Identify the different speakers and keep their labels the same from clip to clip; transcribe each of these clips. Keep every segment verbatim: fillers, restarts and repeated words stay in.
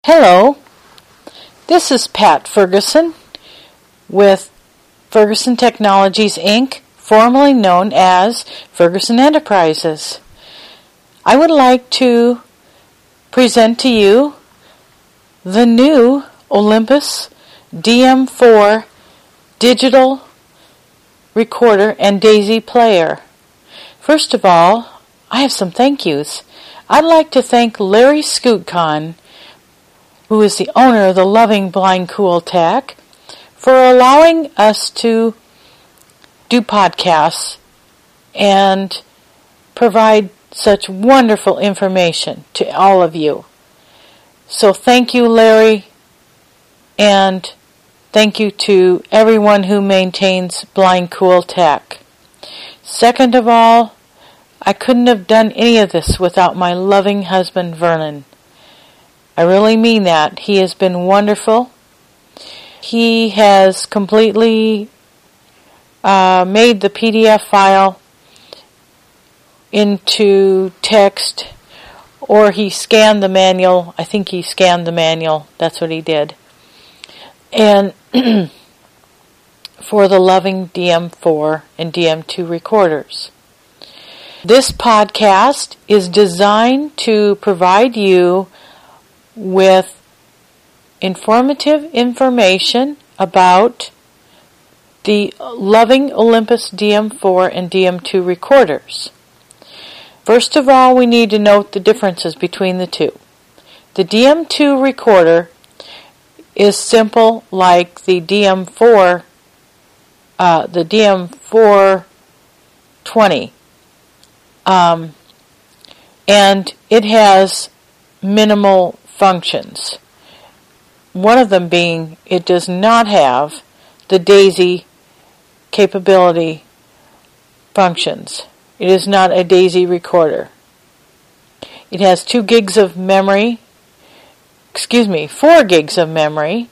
Speaker 1: Hello, this is Pat Ferguson with Ferguson Technologies, Incorporated, formerly known as Ferguson Enterprises. I would like to present to you the new Olympus D M four digital recorder and Daisy player. First of all, I have some thank yous. I'd like to thank Larry Skutcon, who is the owner of the Loving Blind Cool Tech, for allowing us to do podcasts and provide such wonderful information to all of you. So thank you, Larry, and thank you to everyone who maintains Blind Cool Tech. Second of all, I couldn't have done any of this without my loving husband, Vernon. I really mean that. He has been wonderful. He has completely uh, made the P D F file into text, or he scanned the manual. I think he scanned the manual. That's what he did. And for the Loving D M four and D M two recorders. This podcast is designed to provide you with informative information about the Loving Olympus D M four and D M two recorders. First of all, we need to note the differences between the two. The D M two recorder is simple like the D M four, uh, the D M four twenty, um, and it has minimal functions. One of them being it does not have the Daisy capability functions. It is not a Daisy recorder. It has two gigs of memory, excuse me, four gigs of memory,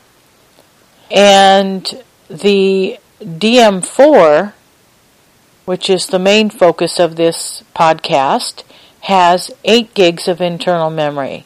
Speaker 1: and the D M four, which is the main focus of this podcast, has eight gigs of internal memory.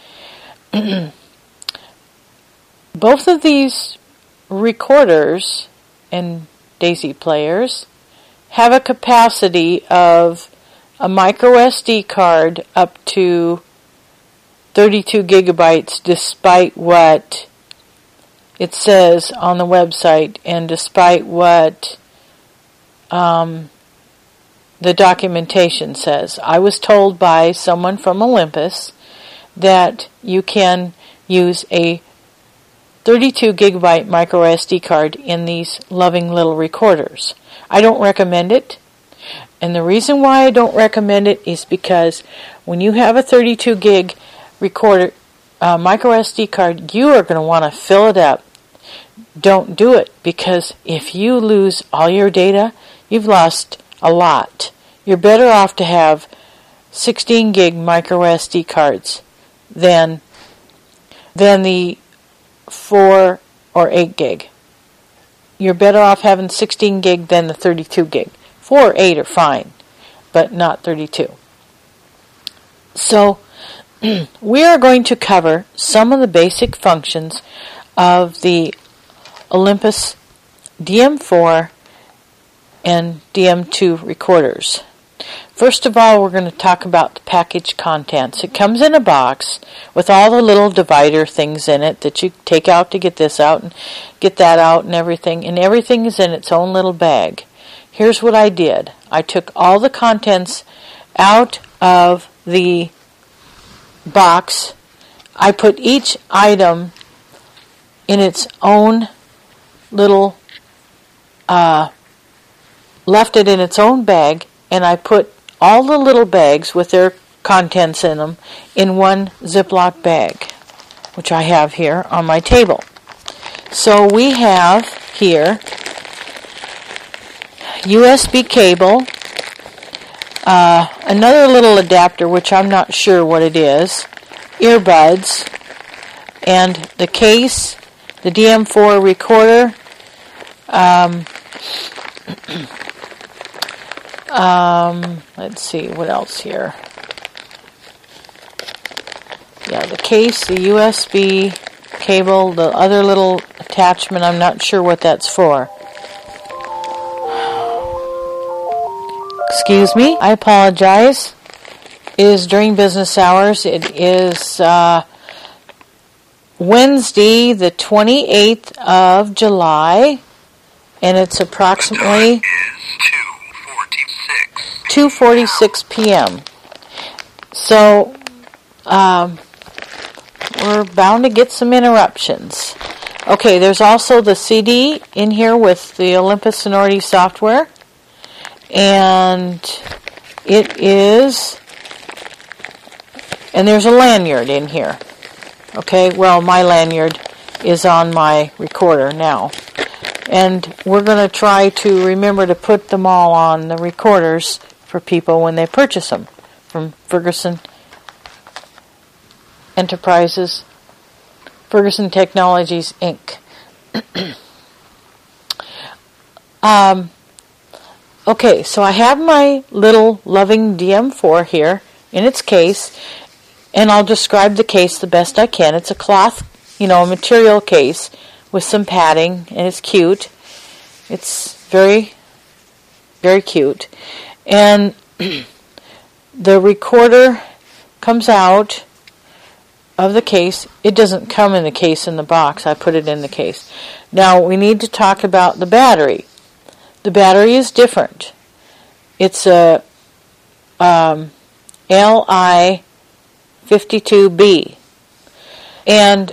Speaker 1: Both of these recorders and Daisy players have a capacity of a micro S D card up to thirty-two gigabytes, despite what it says on the website and despite what um, the documentation says. I was told by someone from Olympus that you can use a thirty-two gigabyte micro S D card in these loving little recorders. I don't recommend it, and the reason why I don't recommend it is because when you have a thirty-two gig recorder, uh, micro S D card, you are going to want to fill it up. Don't do it, because if you lose all your data, you've lost a lot. You're better off to have sixteen gig micro S D cards than than the four or eight gig. You're better off having sixteen gig than the thirty-two gig. four or eight are fine, but not thirty-two. So, we are going to cover some of the basic functions of the Olympus D M four and D M two recorders. First of all, we're going to talk about the package contents. It comes in a box with all the little divider things in it that you take out to get this out and get that out and everything. And everything is in its own little bag. Here's what I did. I took all the contents out of the box. I put each item in its own little, uh, left it in its own bag, and I put all the little bags with their contents in them in one Ziploc bag, which I have here on my table. So we have here U S B cable, uh, another little adapter, which I'm not sure what it is, earbuds, and the case, the D M four recorder, um, Um, let's see, what else here? yeah, the case, the U S B cable, the other little attachment, I'm not sure what that's for. Excuse me, I apologize. It is during business hours. It is uh, Wednesday, the twenty-eighth of July, and it's approximately two forty-six p.m. So, um, we're bound to get some interruptions. Okay, there's also the C D in here with the Olympus Sonority software. And it is, and there's a lanyard in here. Okay, well, my lanyard is on my recorder now. And we're going to try to remember to put them all on the recorders for people when they purchase them from Ferguson Enterprises, Ferguson Technologies, Incorporated. um, okay, so I have my little Loving D M four here in its case, and I'll describe the case the best I can. It's a cloth, you know, material case with some padding, and it's cute. It's very, very cute. And the recorder comes out of the case. It doesn't come in the case in the box. I put it in the case. Now, we need to talk about the battery. The battery is different. It's a um, L I fifty-two B. And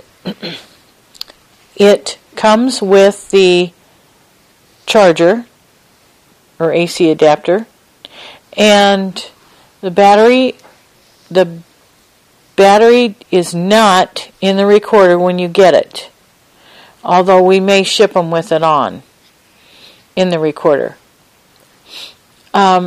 Speaker 1: it comes with the charger or A C adapter, and the battery the battery is not in the recorder when you get it, although we may ship them with it on in the recorder. Um,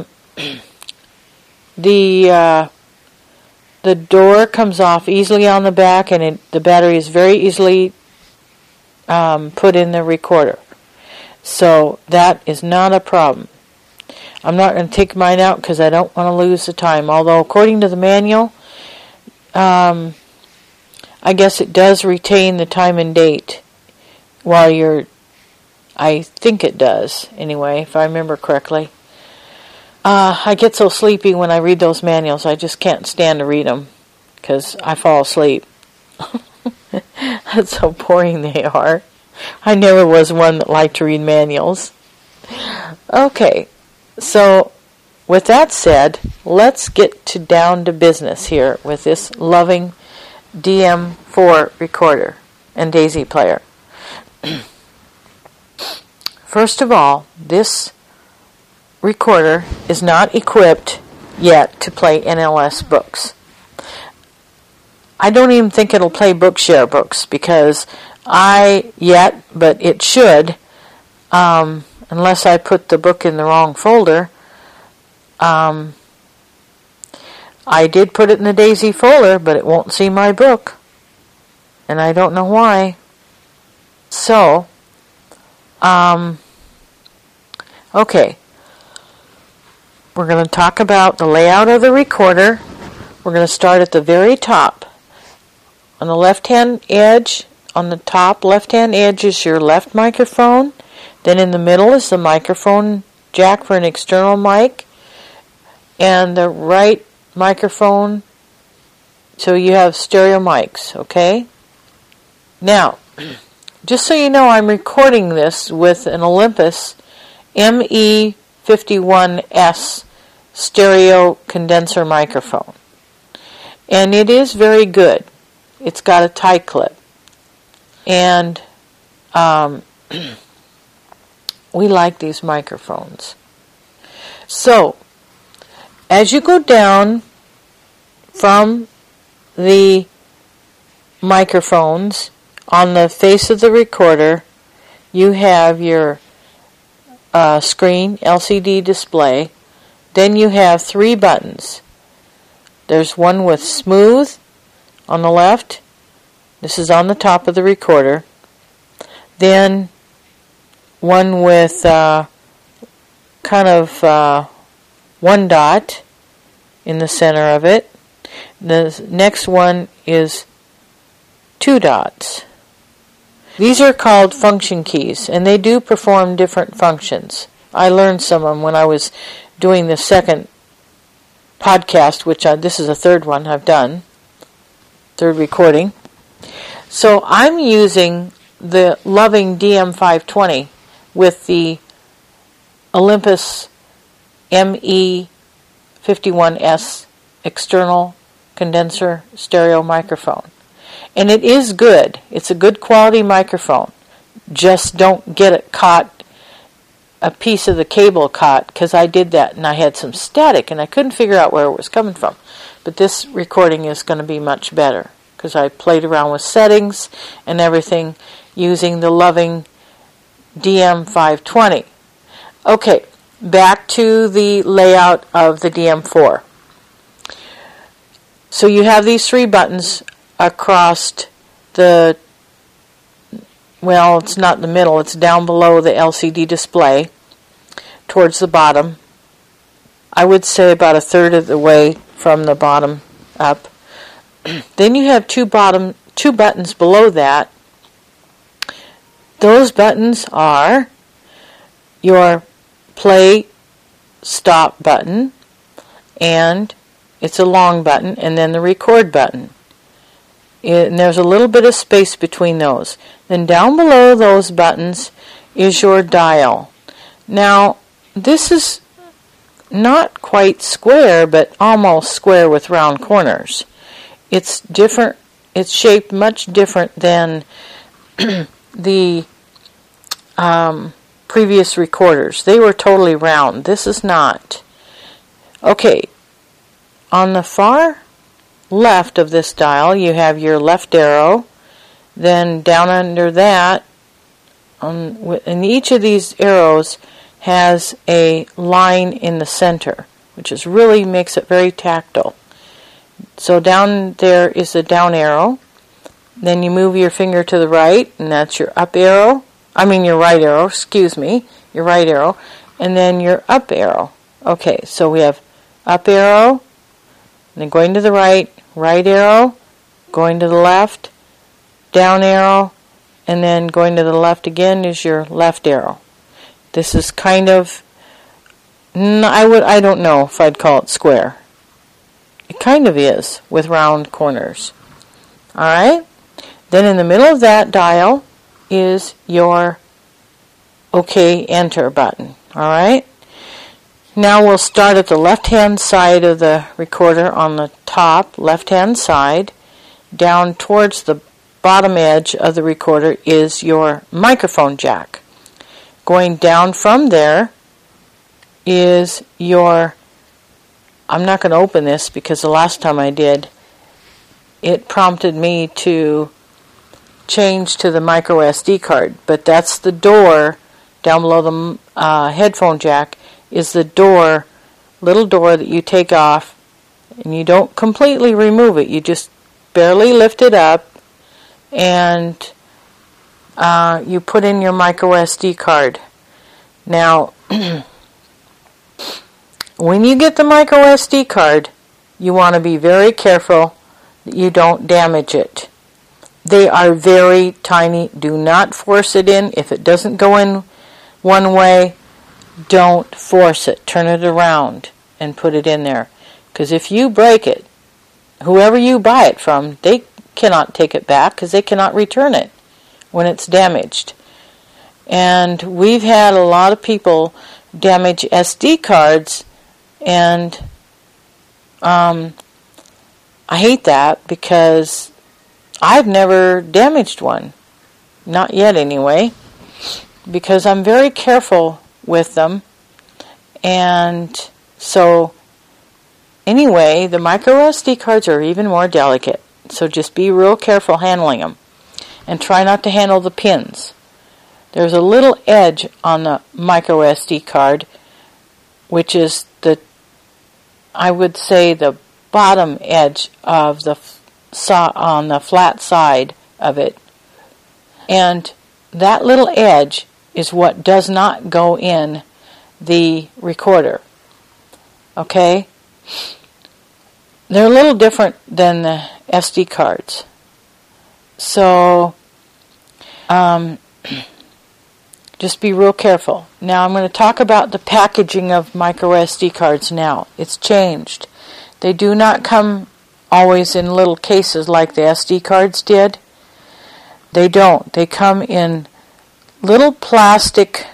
Speaker 1: the uh, the door comes off easily on the back, and it, the battery is very easily um, put in the recorder. So that is not a problem. I'm not going to take mine out because I don't want to lose the time. Although according to the manual, um, I guess it does retain the time and date while you're, I think it does anyway, if I remember correctly. Uh, I get so sleepy when I read those manuals, I just can't stand to read them because I fall asleep. That's how boring they are. I never was one that liked to read manuals. Okay, so with that said, let's get to down to business here with this Loving D M four recorder and Daisy player. First of all, this recorder is not equipped yet to play N L S books. I don't even think it'll play Bookshare books because I, yet, but it should, um, unless I put the book in the wrong folder. Um, I did put it in the Daisy folder, but it won't see my book, and I don't know why. So, um, okay, we're going to talk about the layout of the recorder. We're going to start at the very top. On the left-hand edge, on the top left-hand edge is your left microphone. Then in the middle is the microphone jack for an external mic. And the right microphone, so you have stereo mics, okay? Now, just so you know, I'm recording this with an Olympus M E fifty-one S stereo condenser microphone. And it is very good. It's got a tie clip. And um, we like these microphones. So, as you go down from the microphones on the face of the recorder, you have your uh, screen, L C D display. Then you have three buttons. There's one with smooth on the left. This is on the top of the recorder. Then one with uh, kind of uh, one dot in the center of it. The next one is two dots. These are called function keys, and they do perform different functions. I learned some of them when I was doing the second podcast, which I, this is the third one I've done, third recording. So I'm using the Loving D M five twenty with the Olympus M E fifty-one S external condenser stereo microphone. And it is good. It's a good quality microphone. Just don't get it caught, a piece of the cable caught, because I did that and I had some static and I couldn't figure out where it was coming from. But this recording is going to be much better because I played around with settings and everything using the Loving D M five twenty. Okay, back to the layout of the D M four. So you have these three buttons across the, well, it's not the middle, it's down below the L C D display towards the bottom. I would say about a third of the way from the bottom up. Then you have two bottom two buttons below that. Those buttons are your play stop button, and it's a long button, and then the record button. And there's a little bit of space between those. Then down below those buttons is your dial. Now, this is not quite square, but almost square with round corners. It's different. It's shaped much different than the um, previous recorders. They were totally round. This is not. Okay, on the far left of this dial, you have your left arrow. Then down under that, on, and each of these arrows has a line in the center, which is really makes it very tactile. So down there is the down arrow. Then you move your finger to the right, and that's your up arrow. I mean your right arrow, excuse me, your right arrow. And then your up arrow. Okay, so we have up arrow, then going to the right, right arrow, going to the left, down arrow, and then going to the left again is your left arrow. This is kind of, I would, I don't know if I'd call it square. It kind of is, with round corners. Alright? Then in the middle of that dial is your OK Enter button. Alright? Now we'll start at the left-hand side of the recorder on the top, left-hand side. Down towards the bottom edge of the recorder is your microphone jack. Going down from there is your, I'm not going to open this because the last time I did, it prompted me to change to the micro S D card. But that's the door down below the uh, headphone jack is the door, little door that you take off, and you don't completely remove it. You just barely lift it up, and uh, you put in your micro S D card. Now, when you get the micro S D card, you want to be very careful that you don't damage it. They are very tiny. Do not force it in. If it doesn't go in one way, don't force it. Turn it around and put it in there. Because if you break it, whoever you buy it from, they cannot take it back because they cannot return it when it's damaged. And we've had a lot of people damage S D cards, and um, I hate that because I've never damaged one. Not yet anyway. Because I'm very careful with them. And so anyway, the micro S D cards are even more delicate. So just be real careful handling them. And try not to handle the pins. There's a little edge on the micro S D card, which is the, I would say, the bottom edge of the saw on the flat side of it. And that little edge is what does not go in the recorder. Okay? They're a little different than the S D cards. So, um, just be real careful. Now I'm going to talk about the packaging of micro S D cards now. It's changed. They do not come always in little cases like the S D cards did. They don't. They come in little plastic,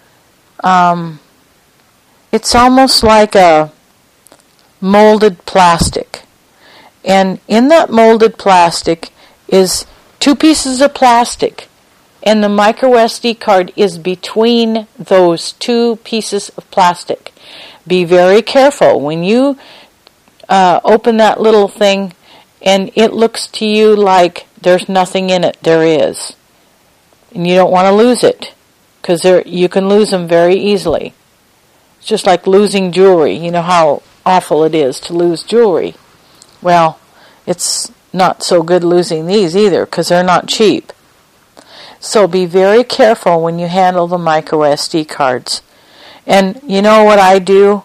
Speaker 1: um, it's almost like a molded plastic. And in that molded plastic is two pieces of plastic. And the micro S D card is between those two pieces of plastic. Be very careful. When you uh, open that little thing and it looks to you like there's nothing in it, there is. And you don't want to lose it, because you can lose them very easily. It's just like losing jewelry. You know how awful it is to lose jewelry. Well, it's not so good losing these either, because they're not cheap. So be very careful when you handle the micro S D cards. And you know what I do?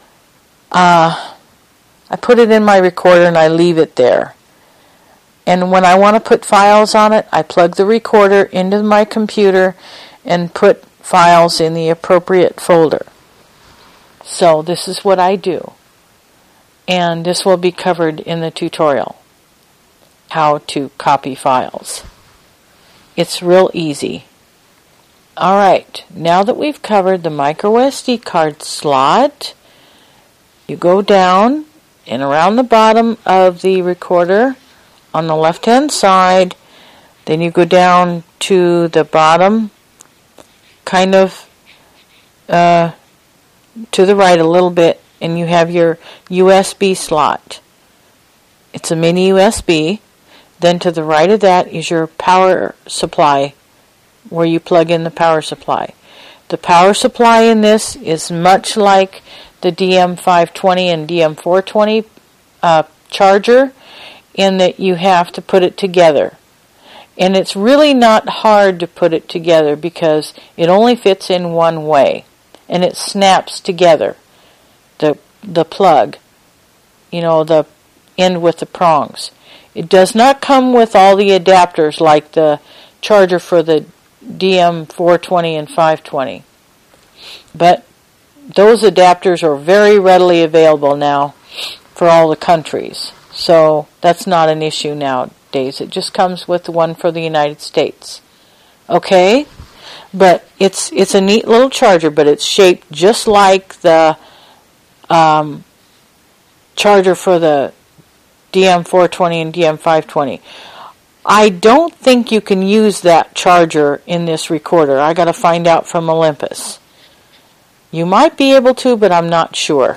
Speaker 1: Uh, I put it in my recorder and I leave it there. And when I want to put files on it, I plug the recorder into my computer and put files in the appropriate folder. So this is what I do. And this will be covered in the tutorial, how to copy files. It's real easy. Alright, now that we've covered the micro S D card slot, you go down and around the bottom of the recorder on the left hand side, then you go down to the bottom, kind of uh, to the right a little bit, and you have your U S B slot. It's a mini U S B. Then to the right of that is your power supply, where you plug in the power supply. The power supply in this is much like the D M five twenty and D M four twenty uh, charger, in that you have to put it together. And it's really not hard to put it together because it only fits in one way. And it snaps together. The the plug. You know, the end with the prongs. It does not come with all the adapters like the charger for the D M four twenty and five twenty. But those adapters are very readily available now for all the countries. So that's not an issue nowadays. It just comes with the one for the United States. Okay? But it's it's a neat little charger, but it's shaped just like the um, charger for the D M four twenty and D M five twenty. I don't think you can use that charger in this recorder. I got to find out from Olympus. You might be able to, but I'm not sure.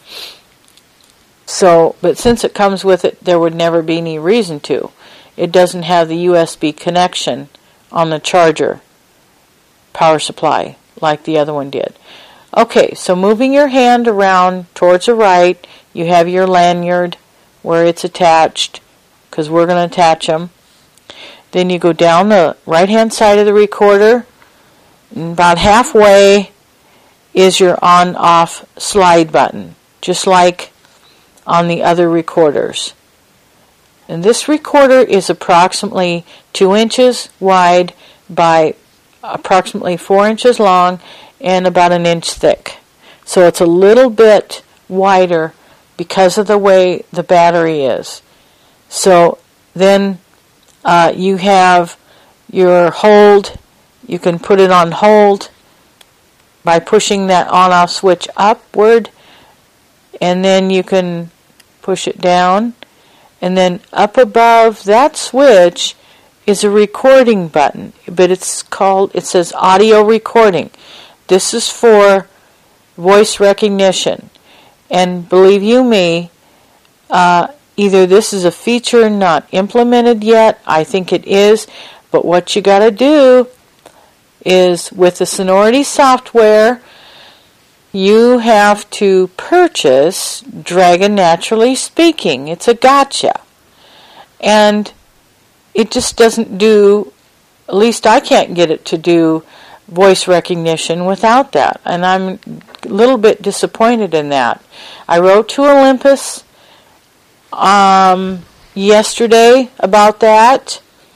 Speaker 1: So, but since it comes with it, there would never be any reason to. It doesn't have the U S B connection on the charger power supply like the other one did. Okay, so moving your hand around towards the right, you have your lanyard where it's attached, because we're going to attach them. Then you go down the right-hand side of the recorder, and about halfway is your on-off slide button, just like on the other recorders. And this recorder is approximately two inches wide by approximately four inches long and about an inch thick. So it's a little bit wider because of the way the battery is. So then uh, you have your hold. You can put it on hold by pushing that on-off switch upward, and then you can push it down, and then up above that switch is a recording button, but it's called, it says audio recording. This is for voice recognition, and believe you me, uh, either this is a feature not implemented yet, I think it is, but what you got to do is with the Sonority software, you have to purchase Dragon Naturally Speaking. It's a gotcha. And it just doesn't do, at least I can't get it to do voice recognition without that. And I'm a little bit disappointed in that. I wrote to Olympus um, yesterday about that.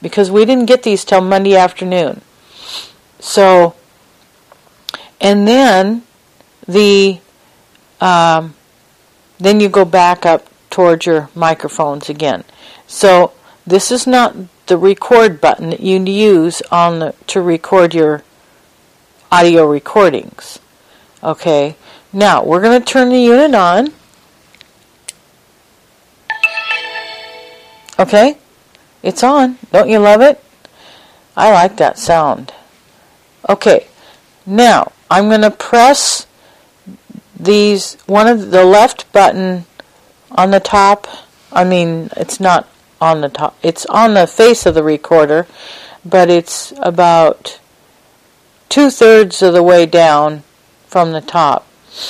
Speaker 1: because we didn't get these till Monday afternoon. So, and then the um, then you go back up towards your microphones again. So this is not the record button that you use on the, to record your audio recordings. Okay, now we're going to turn the unit on. Okay, it's on. Don't you love it? I like that sound. Okay, now I'm going to press these, one of the left button on the top. I mean, it's not on the top. It's on the face of the recorder, but it's about two-thirds of the way down from the top.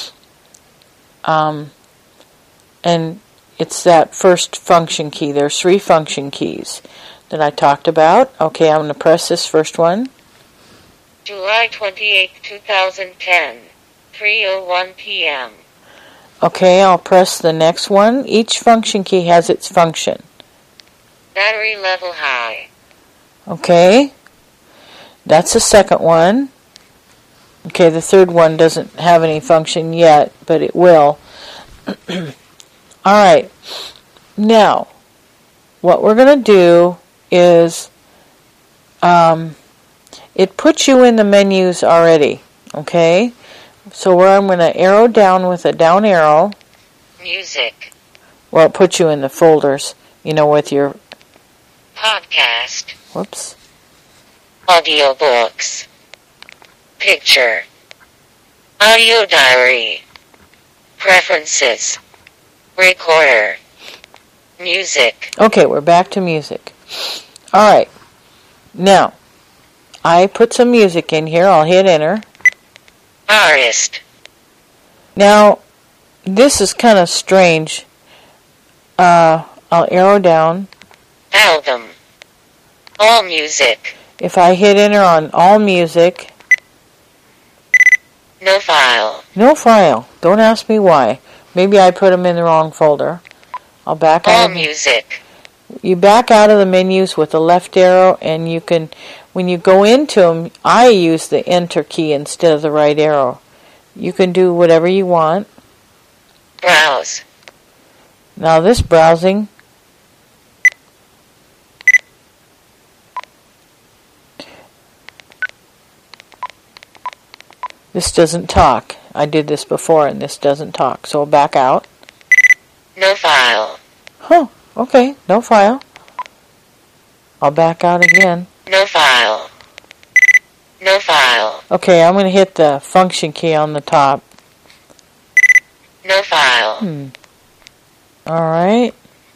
Speaker 1: Um, and it's that first function key. There's three function keys that I talked about. Okay, I'm going to press this first one.
Speaker 2: July twenty-eighth, twenty ten, three oh one p.m.
Speaker 1: Okay, I'll press the next one. Each function key has its function.
Speaker 2: Battery level high.
Speaker 1: Okay, that's the second one. Okay, the third one doesn't have any function yet, but it will. Alright, now, what we're going to do is, um, it puts you in the menus already, okay? So where I'm going to arrow down with a down arrow.
Speaker 2: Music.
Speaker 1: Well, it puts you in the folders, you know, with your...
Speaker 2: Podcast.
Speaker 1: Whoops.
Speaker 2: Audiobooks. Picture. Audio diary. Preferences. Recorder. Music.
Speaker 1: Okay, we're back to music. Alright. Now, I put some music in here. I'll hit enter.
Speaker 2: Artist.
Speaker 1: Now, this is kind of strange. Uh, I'll arrow down.
Speaker 2: Album. All music.
Speaker 1: If I hit enter on all music.
Speaker 2: No file.
Speaker 1: No file. Don't ask me why. Maybe I put them in the wrong folder. I'll back out.
Speaker 2: All
Speaker 1: of
Speaker 2: music.
Speaker 1: You back out of the menus with the left arrow, and you can, when you go into them, I use the enter key instead of the right arrow. You can do whatever you want.
Speaker 2: Browse.
Speaker 1: Now this browsing, this doesn't talk. I did this before and this doesn't talk. So I'll back out.
Speaker 2: No file.
Speaker 1: Huh, okay, no file. I'll back out again.
Speaker 2: No file. No file.
Speaker 1: Okay, I'm going to hit the function key on the top.
Speaker 2: No file.
Speaker 1: Hmm. Alright.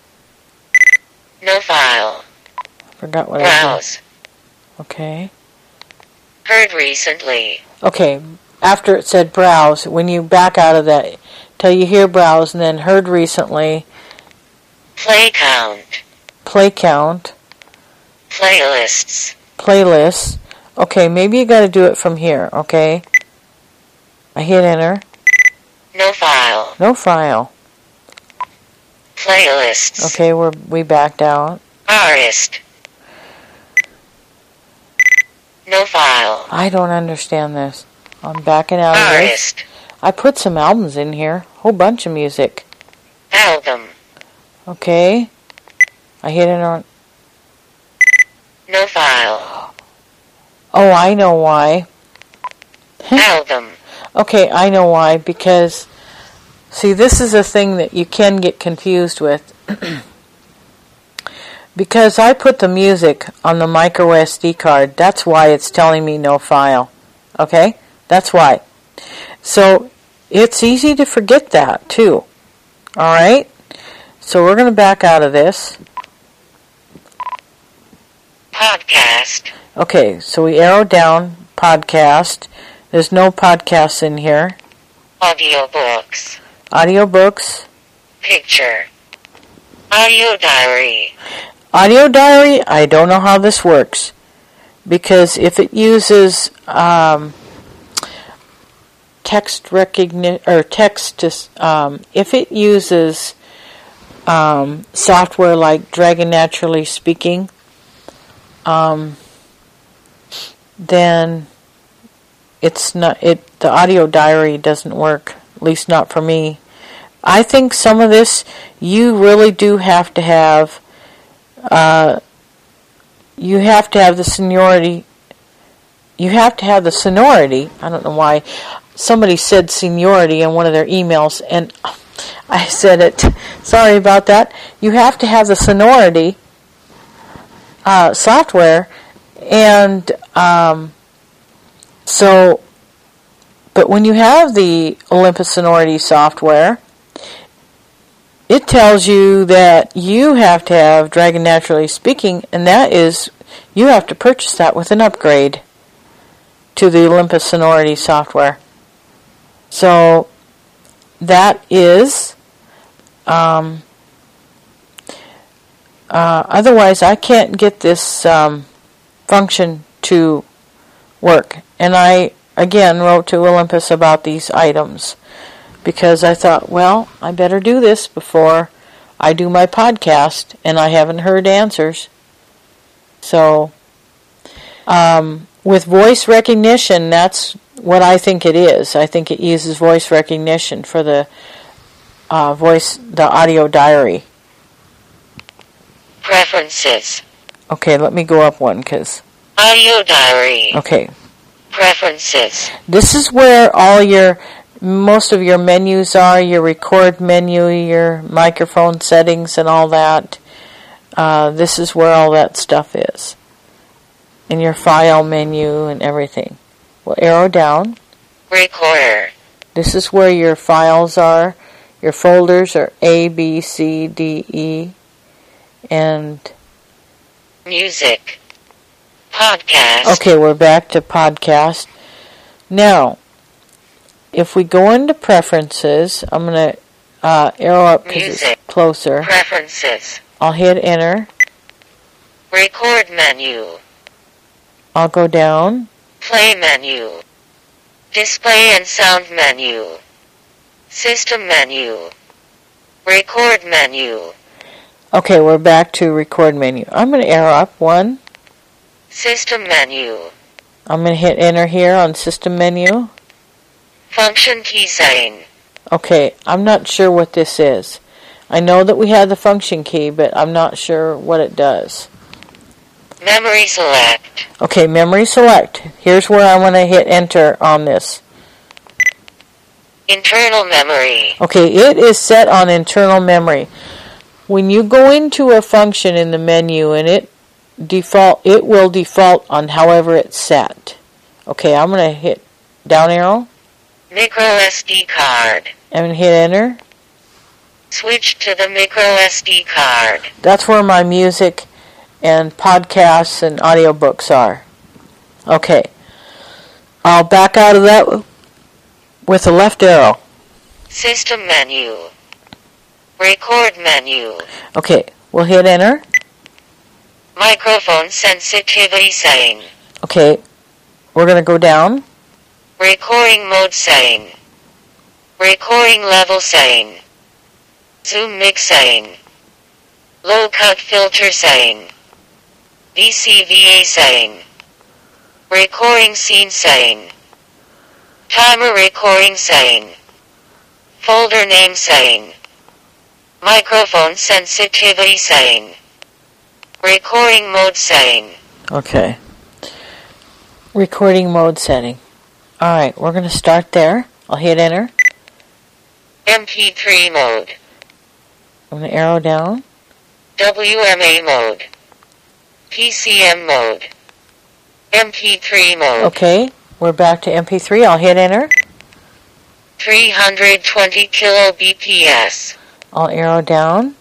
Speaker 2: No file.
Speaker 1: Forgot what
Speaker 2: Browse.
Speaker 1: I did. Okay.
Speaker 2: Heard recently.
Speaker 1: Okay, after it said browse, when you back out of that, till you hear browse and then heard recently.
Speaker 2: Play count.
Speaker 1: Play count.
Speaker 2: Playlists.
Speaker 1: Playlists. Okay, maybe you got to do it from here, okay? I hit enter.
Speaker 2: No file.
Speaker 1: No file.
Speaker 2: Playlists.
Speaker 1: Okay, we're we backed out.
Speaker 2: Artist. No file.
Speaker 1: I don't understand this. I'm backing out of this.
Speaker 2: Artist.
Speaker 1: I put some albums in here. Whole bunch of music.
Speaker 2: Album.
Speaker 1: Okay. I hit enter on...
Speaker 2: No file.
Speaker 1: Oh, I know why.
Speaker 2: Album.
Speaker 1: Okay, I know why. Because, see, this is a thing that you can get confused with. Because I put the music on the micro S D card, that's why it's telling me no file. Okay? That's why. So, it's easy to forget that, too. Alright? So we're going to back out of this.
Speaker 2: Podcast.
Speaker 1: Okay, so we arrow down podcast. There's no podcasts in here.
Speaker 2: Audiobooks.
Speaker 1: Audiobooks.
Speaker 2: Picture. Audio diary.
Speaker 1: Audio diary, I don't know how this works. Because if it uses um, text recognition, or text to, um, if it uses um, software like Dragon Naturally Speaking, um, then it's not it. The audio diary doesn't work. At least not for me. I think some of this you really do have to have. Uh, you have to have the seniority. You have to have the sonority. I don't know why. Somebody said seniority in one of their emails, and I said it. Sorry about that. You have to have the sonority uh, software, and um, so. But when you have the Olympus Sonority software, it tells you that you have to have Dragon Naturally Speaking, and that is, you have to purchase that with an upgrade to the Olympus Sonority software. So that is, um, uh, otherwise I can't get this um, function to work. And I, again, wrote to Olympus about these items because I thought, well, I better do this before I do my podcast, and I haven't heard answers. So, um, with voice recognition, that's what I think it is. I think it uses voice recognition for the uh, voice, the audio diary.
Speaker 2: Preferences.
Speaker 1: Okay, let me go up one, because...
Speaker 2: Audio diary.
Speaker 1: Okay.
Speaker 2: Preferences.
Speaker 1: This is where all your, most of your menus are, your record menu, your microphone settings and all that. Uh, this is where all that stuff is. And your file menu and everything. We'll arrow down.
Speaker 2: Recorder.
Speaker 1: This is where your files are. Your folders are A, B, C, D, E, and...
Speaker 2: Music. Podcast.
Speaker 1: Okay, we're back to podcast. Now, if we go into preferences, I'm going to uh, arrow up because it's closer.
Speaker 2: Preferences.
Speaker 1: I'll hit enter.
Speaker 2: Record menu.
Speaker 1: I'll go down.
Speaker 2: Play menu. Display and sound menu. System menu. Record menu.
Speaker 1: Okay, we're back to record menu. I'm going to arrow up one.
Speaker 2: System menu.
Speaker 1: I'm going to hit enter here on system menu.
Speaker 2: Function key sign.
Speaker 1: Okay, I'm not sure what this is. I know that we have the function key, but I'm not sure what it does.
Speaker 2: Memory select.
Speaker 1: Okay, memory select. Here's where I want to hit enter on this.
Speaker 2: Internal memory.
Speaker 1: Okay, it is set on internal memory. When you go into a function in the menu and it default, it will default on however it's set. Okay, I'm going to hit down arrow.
Speaker 2: Micro S D card.
Speaker 1: I'm going to hit enter.
Speaker 2: Switch to the micro S D card.
Speaker 1: That's where my music and podcasts and audiobooks are. Okay. I'll back out of that with the left arrow.
Speaker 2: System menu. Record menu.
Speaker 1: Okay, we'll hit enter.
Speaker 2: Microphone sensitivity setting.
Speaker 1: Okay, we're going to go down.
Speaker 2: Recording mode setting. Recording level setting. Zoom mix setting. Low cut filter setting. V C V A setting. Recording scene setting. Timer recording setting. Folder name setting. Microphone sensitivity setting. Recording mode setting.
Speaker 1: Okay. Recording mode setting. Alright, we're going to start there. I'll hit enter.
Speaker 2: M P three mode.
Speaker 1: I'm going to arrow down.
Speaker 2: W M A mode. P C M mode. M P three mode.
Speaker 1: Okay, we're back to M P three. I'll hit enter.
Speaker 2: three hundred twenty kilobps.
Speaker 1: I'll arrow down.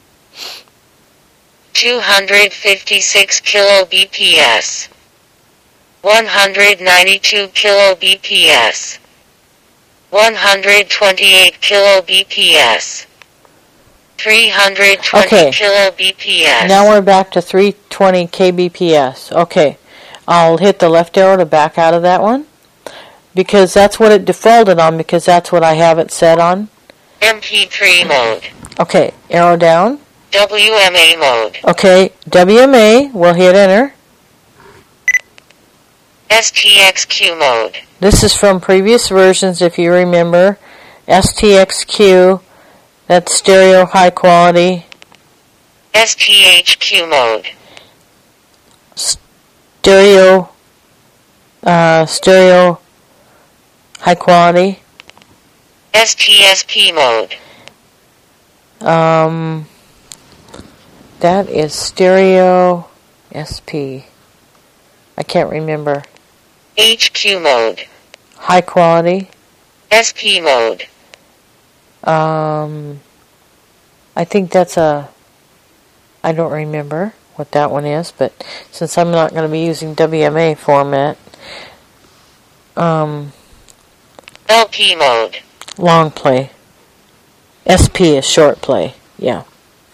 Speaker 2: two hundred fifty-six kilobps. one hundred ninety-two kilobps. one hundred twenty-eight kilobps. three hundred twenty
Speaker 1: Okay.
Speaker 2: kilobps.
Speaker 1: Now we're back to three hundred twenty kbps. Okay, I'll hit the left arrow to back out of that one because that's what it defaulted on because that's what I have it set on.
Speaker 2: M P three mode.
Speaker 1: Okay, arrow down.
Speaker 2: W M A mode.
Speaker 1: Okay, W M A, we'll hit enter.
Speaker 2: S T X Q mode.
Speaker 1: This is from previous versions, if you remember. S T X Q, that's stereo high quality.
Speaker 2: S T H Q mode.
Speaker 1: Stereo, uh, stereo high quality.
Speaker 2: S T S P mode.
Speaker 1: Um, that is stereo S P. I can't remember.
Speaker 2: H Q mode.
Speaker 1: High quality.
Speaker 2: S P mode.
Speaker 1: Um, I think that's a, I don't remember what that one is, but since I'm not going to be using W M A format, um,
Speaker 2: L P mode.
Speaker 1: Long play. S P is short play, yeah.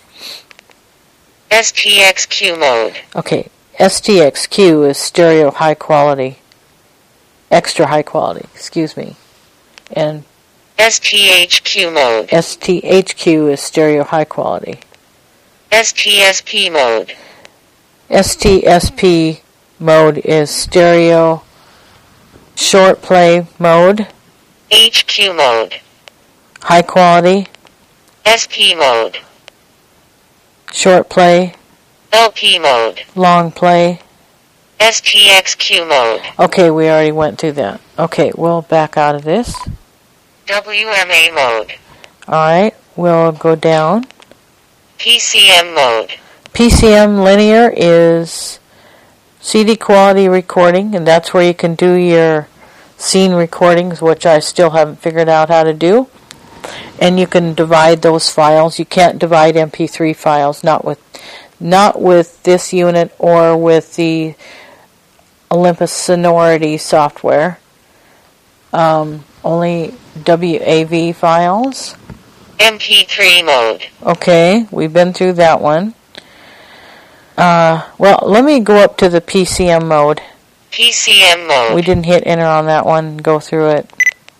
Speaker 2: S T X Q mode.
Speaker 1: Okay, S T X Q is stereo high quality. Extra high quality, excuse me. And
Speaker 2: S T H Q mode.
Speaker 1: S T H Q is stereo high quality.
Speaker 2: S T S P mode.
Speaker 1: S T S P mode is stereo short play mode.
Speaker 2: H Q mode.
Speaker 1: High quality.
Speaker 2: S P mode.
Speaker 1: Short play.
Speaker 2: L P mode.
Speaker 1: Long play.
Speaker 2: S T X Q mode.
Speaker 1: Okay, we already went through that. Okay, we'll back out of this.
Speaker 2: W M A mode.
Speaker 1: Alright, we'll go down.
Speaker 2: P C M mode.
Speaker 1: P C M linear is C D quality recording, and that's where you can do your scene recordings, which I still haven't figured out how to do. And you can divide those files. You can't divide M P three files, not with not with this unit or with the Olympus Sonority software. Um, only W A V files.
Speaker 2: M P three mode.
Speaker 1: Okay, we've been through that one. Uh, well, let me go up to the P C M mode.
Speaker 2: P C M mode.
Speaker 1: We didn't hit enter on that one. Go through it.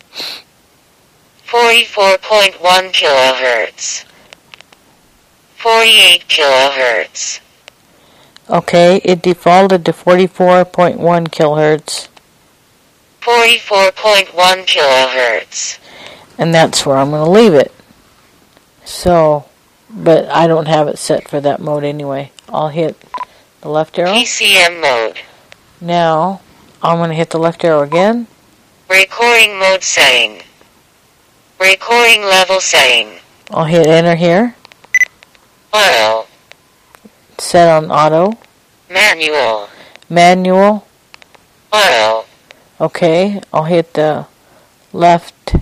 Speaker 2: forty-four point one kilohertz. forty-eight kilohertz.
Speaker 1: Okay, it defaulted to forty-four point one kilohertz.
Speaker 2: forty-four point one kilohertz.
Speaker 1: And that's where I'm going to leave it. So, but I don't have it set for that mode anyway. I'll hit the left arrow.
Speaker 2: P C M mode.
Speaker 1: Now, I'm going to hit the left arrow again.
Speaker 2: Recording mode setting. Recording level setting.
Speaker 1: I'll hit enter here.
Speaker 2: Auto.
Speaker 1: Set on auto.
Speaker 2: Manual.
Speaker 1: Manual.
Speaker 2: Auto.
Speaker 1: Okay, I'll hit the left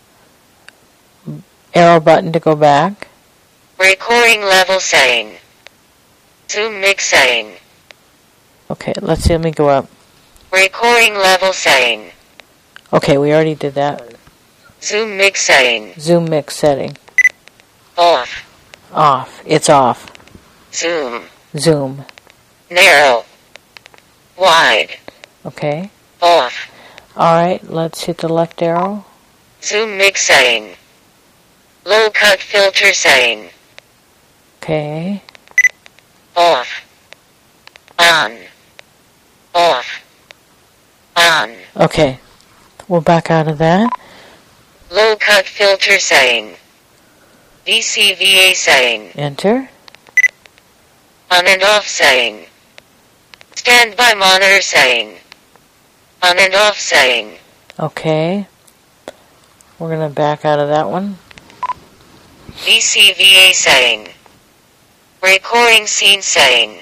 Speaker 1: arrow button to go back.
Speaker 2: Recording level setting. Zoom mix setting.
Speaker 1: Okay, let's see, let me go up.
Speaker 2: Recording level setting.
Speaker 1: Okay, we already did that.
Speaker 2: Zoom mix setting.
Speaker 1: Zoom mix setting.
Speaker 2: Off.
Speaker 1: Off. It's off.
Speaker 2: Zoom.
Speaker 1: Zoom.
Speaker 2: Narrow. Wide.
Speaker 1: Okay.
Speaker 2: Off.
Speaker 1: Alright, let's hit the left arrow.
Speaker 2: Zoom mix setting. Low cut filter setting.
Speaker 1: Okay.
Speaker 2: Off. On. Off. On.
Speaker 1: Okay. We'll back out of that.
Speaker 2: Low cut filter setting. V C V A setting.
Speaker 1: Enter.
Speaker 2: On and off setting. Standby monitor setting. On and off setting.
Speaker 1: Okay. We're going to back out of that one.
Speaker 2: V C V A setting. Recording scene setting.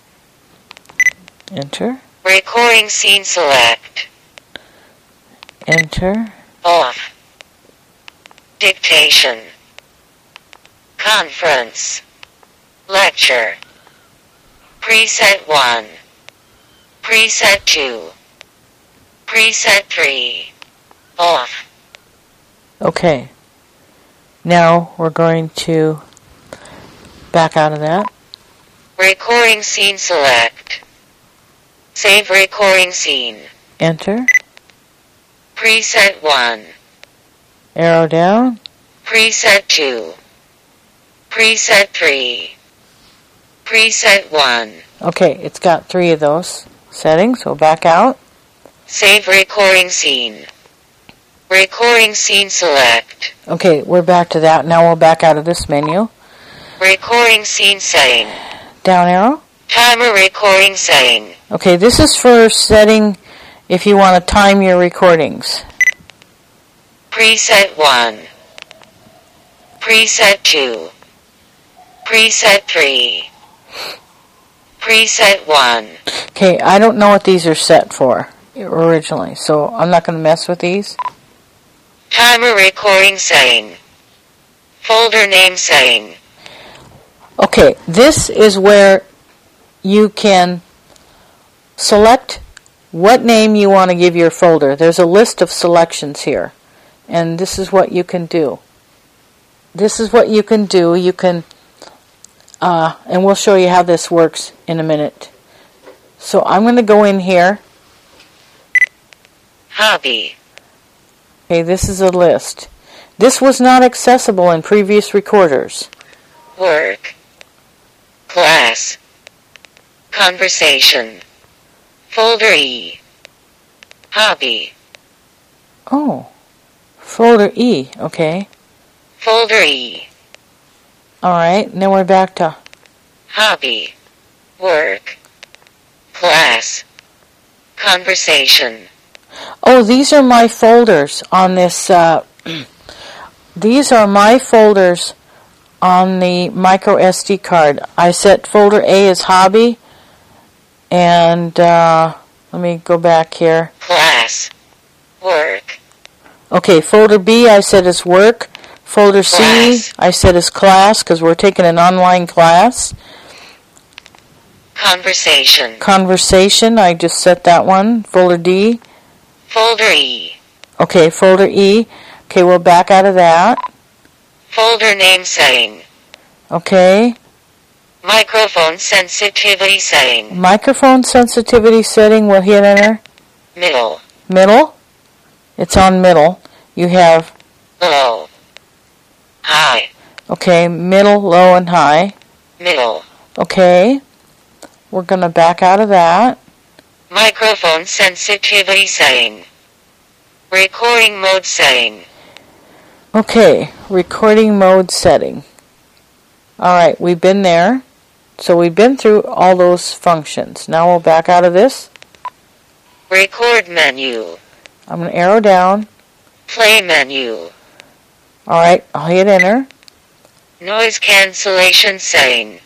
Speaker 1: Enter.
Speaker 2: Recording scene select.
Speaker 1: Enter.
Speaker 2: Off. Dictation. Conference. Lecture. Preset one. Preset two. Preset three. Off.
Speaker 1: Okay. Now we're going to back out of that.
Speaker 2: Recording scene select. Save recording scene.
Speaker 1: Enter.
Speaker 2: Preset one.
Speaker 1: Arrow down.
Speaker 2: Preset two. Preset three. Preset one.
Speaker 1: Okay, it's got three of those settings. We'll back out.
Speaker 2: Save recording scene. Recording scene select.
Speaker 1: Okay, we're back to that. Now we'll back out of this menu.
Speaker 2: Recording scene setting.
Speaker 1: Down arrow.
Speaker 2: Timer recording setting.
Speaker 1: Okay, this is for setting if you want to time your recordings.
Speaker 2: Preset one. Preset two. Preset three. Preset one.
Speaker 1: Okay, I don't know what these are set for originally, so I'm not going to mess with these.
Speaker 2: Timer recording setting. Folder name setting.
Speaker 1: Okay, this is where you can select what name you want to give your folder. There's a list of selections here, and this is what you can do. This is what you can do. You can, uh, and we'll show you how this works in a minute. So I'm going to go in here.
Speaker 2: Hobby.
Speaker 1: Okay, this is a list. This was not accessible in previous recorders.
Speaker 2: Work. Class. Conversation. Folder E. Hobby.
Speaker 1: Oh, folder E, okay.
Speaker 2: Folder E.
Speaker 1: Alright, now we're back to
Speaker 2: Hobby. Work. Class. Conversation.
Speaker 1: Oh, these are my folders on this, uh, these are my folders on the micro S D card. I set folder A as hobby, and uh, let me go back here.
Speaker 2: Class. Work.
Speaker 1: Okay, folder B I set as work. Folder C
Speaker 2: Class.
Speaker 1: I set as class because we're taking an online class.
Speaker 2: Conversation.
Speaker 1: Conversation, I just set that one. Folder D.
Speaker 2: Folder E.
Speaker 1: Okay, folder E. Okay, we'll back out of that.
Speaker 2: Folder name setting.
Speaker 1: Okay.
Speaker 2: Microphone sensitivity setting.
Speaker 1: Microphone sensitivity setting, we'll hit enter.
Speaker 2: Middle.
Speaker 1: Middle. It's on middle. You have,
Speaker 2: Low. High.
Speaker 1: okay, middle, low, and high.
Speaker 2: Middle.
Speaker 1: Okay. We're going to back out of that.
Speaker 2: Microphone sensitivity setting. Recording mode setting.
Speaker 1: Okay, recording mode setting. Alright, we've been there. So we've been through all those functions. Now we'll back out of this.
Speaker 2: Record menu.
Speaker 1: I'm going to arrow down.
Speaker 2: Play menu.
Speaker 1: Alright, I'll hit enter.
Speaker 2: Noise cancellation setting.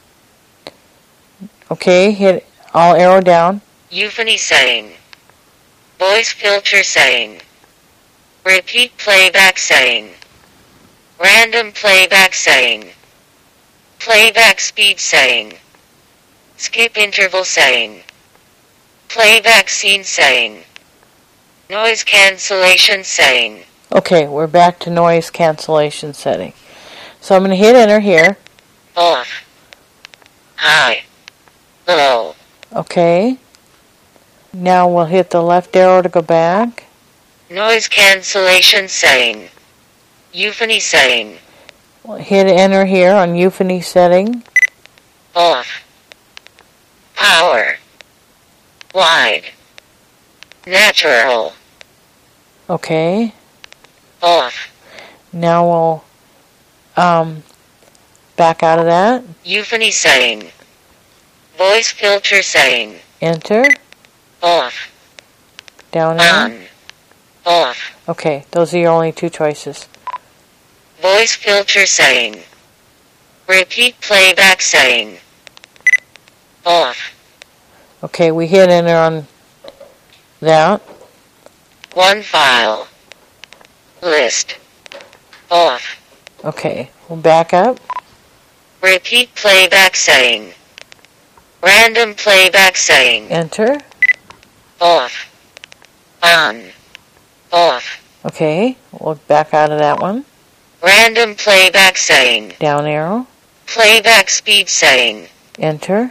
Speaker 1: Okay, hit, I'll arrow down.
Speaker 2: Euphony setting. Voice filter setting. Repeat playback setting. Random playback setting. Playback speed setting. Skip interval setting. Playback scene setting. Noise cancellation setting.
Speaker 1: Okay, we're back to noise cancellation setting. So I'm going to hit enter here.
Speaker 2: Off. High. Low.
Speaker 1: Okay. Now we'll hit the left arrow to go back.
Speaker 2: Noise cancellation setting. Euphony setting.
Speaker 1: We'll hit enter here on euphony setting.
Speaker 2: Off. Power. Wide. Natural.
Speaker 1: Okay.
Speaker 2: Off.
Speaker 1: Now we'll um, back out of that.
Speaker 2: Euphony setting. Voice filter setting.
Speaker 1: Enter.
Speaker 2: Off.
Speaker 1: Down arrow.
Speaker 2: On. Off.
Speaker 1: Okay, those are your only two choices.
Speaker 2: Voice filter setting. Repeat playback setting. Off.
Speaker 1: Okay, we hit enter on that.
Speaker 2: One file. List. Off.
Speaker 1: Okay, we'll back up.
Speaker 2: Repeat playback setting. Random playback setting.
Speaker 1: Enter.
Speaker 2: Off. On. Off.
Speaker 1: Okay, we'll back out of that one.
Speaker 2: Random playback setting.
Speaker 1: Down arrow.
Speaker 2: Playback speed setting.
Speaker 1: Enter.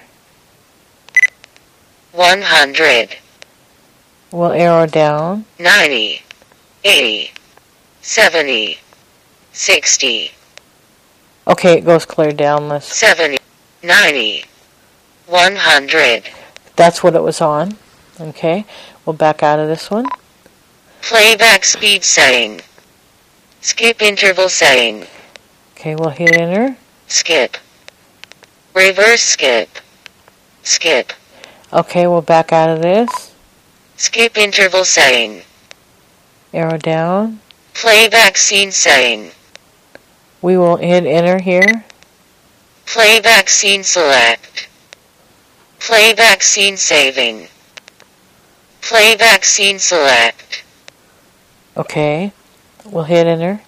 Speaker 2: one hundred.
Speaker 1: We'll arrow down.
Speaker 2: ninety. eighty. seventy. sixty.
Speaker 1: Okay, it goes clear down this.
Speaker 2: seventy. ninety. one hundred.
Speaker 1: That's what it was on. Okay, we'll back out of this one.
Speaker 2: Playback speed setting. Skip interval setting.
Speaker 1: Okay, we'll hit enter.
Speaker 2: Skip. Reverse skip. Skip.
Speaker 1: Okay, we'll back out of this.
Speaker 2: Skip interval setting.
Speaker 1: Arrow down.
Speaker 2: Playback scene setting.
Speaker 1: We will hit enter here.
Speaker 2: Playback scene select. Playback scene saving. Playback scene select.
Speaker 1: Okay, we'll hit enter.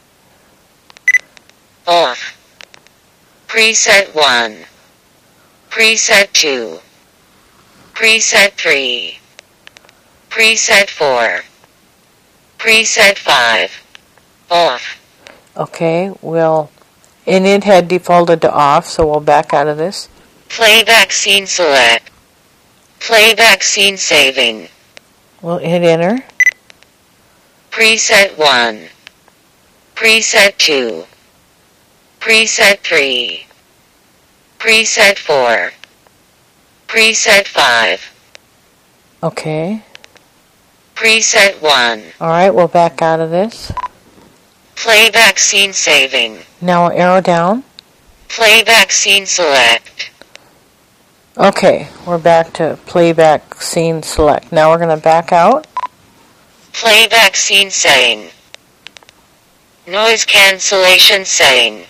Speaker 2: Off. Preset one. Preset two. Preset three. Preset four. Preset five. Off.
Speaker 1: Okay, we'll, and it had defaulted to off, so we'll back out of this.
Speaker 2: Playback scene select. Playback scene saving.
Speaker 1: We'll hit enter.
Speaker 2: Preset one. Preset two. Preset three. Preset four. Preset five.
Speaker 1: Okay.
Speaker 2: Preset one.
Speaker 1: Alright, we'll back out of this.
Speaker 2: Playback scene saving.
Speaker 1: Now arrow down.
Speaker 2: Playback scene select.
Speaker 1: Okay, we're back to playback scene select. Now we're going to back out.
Speaker 2: Playback scene setting. Noise cancellation setting.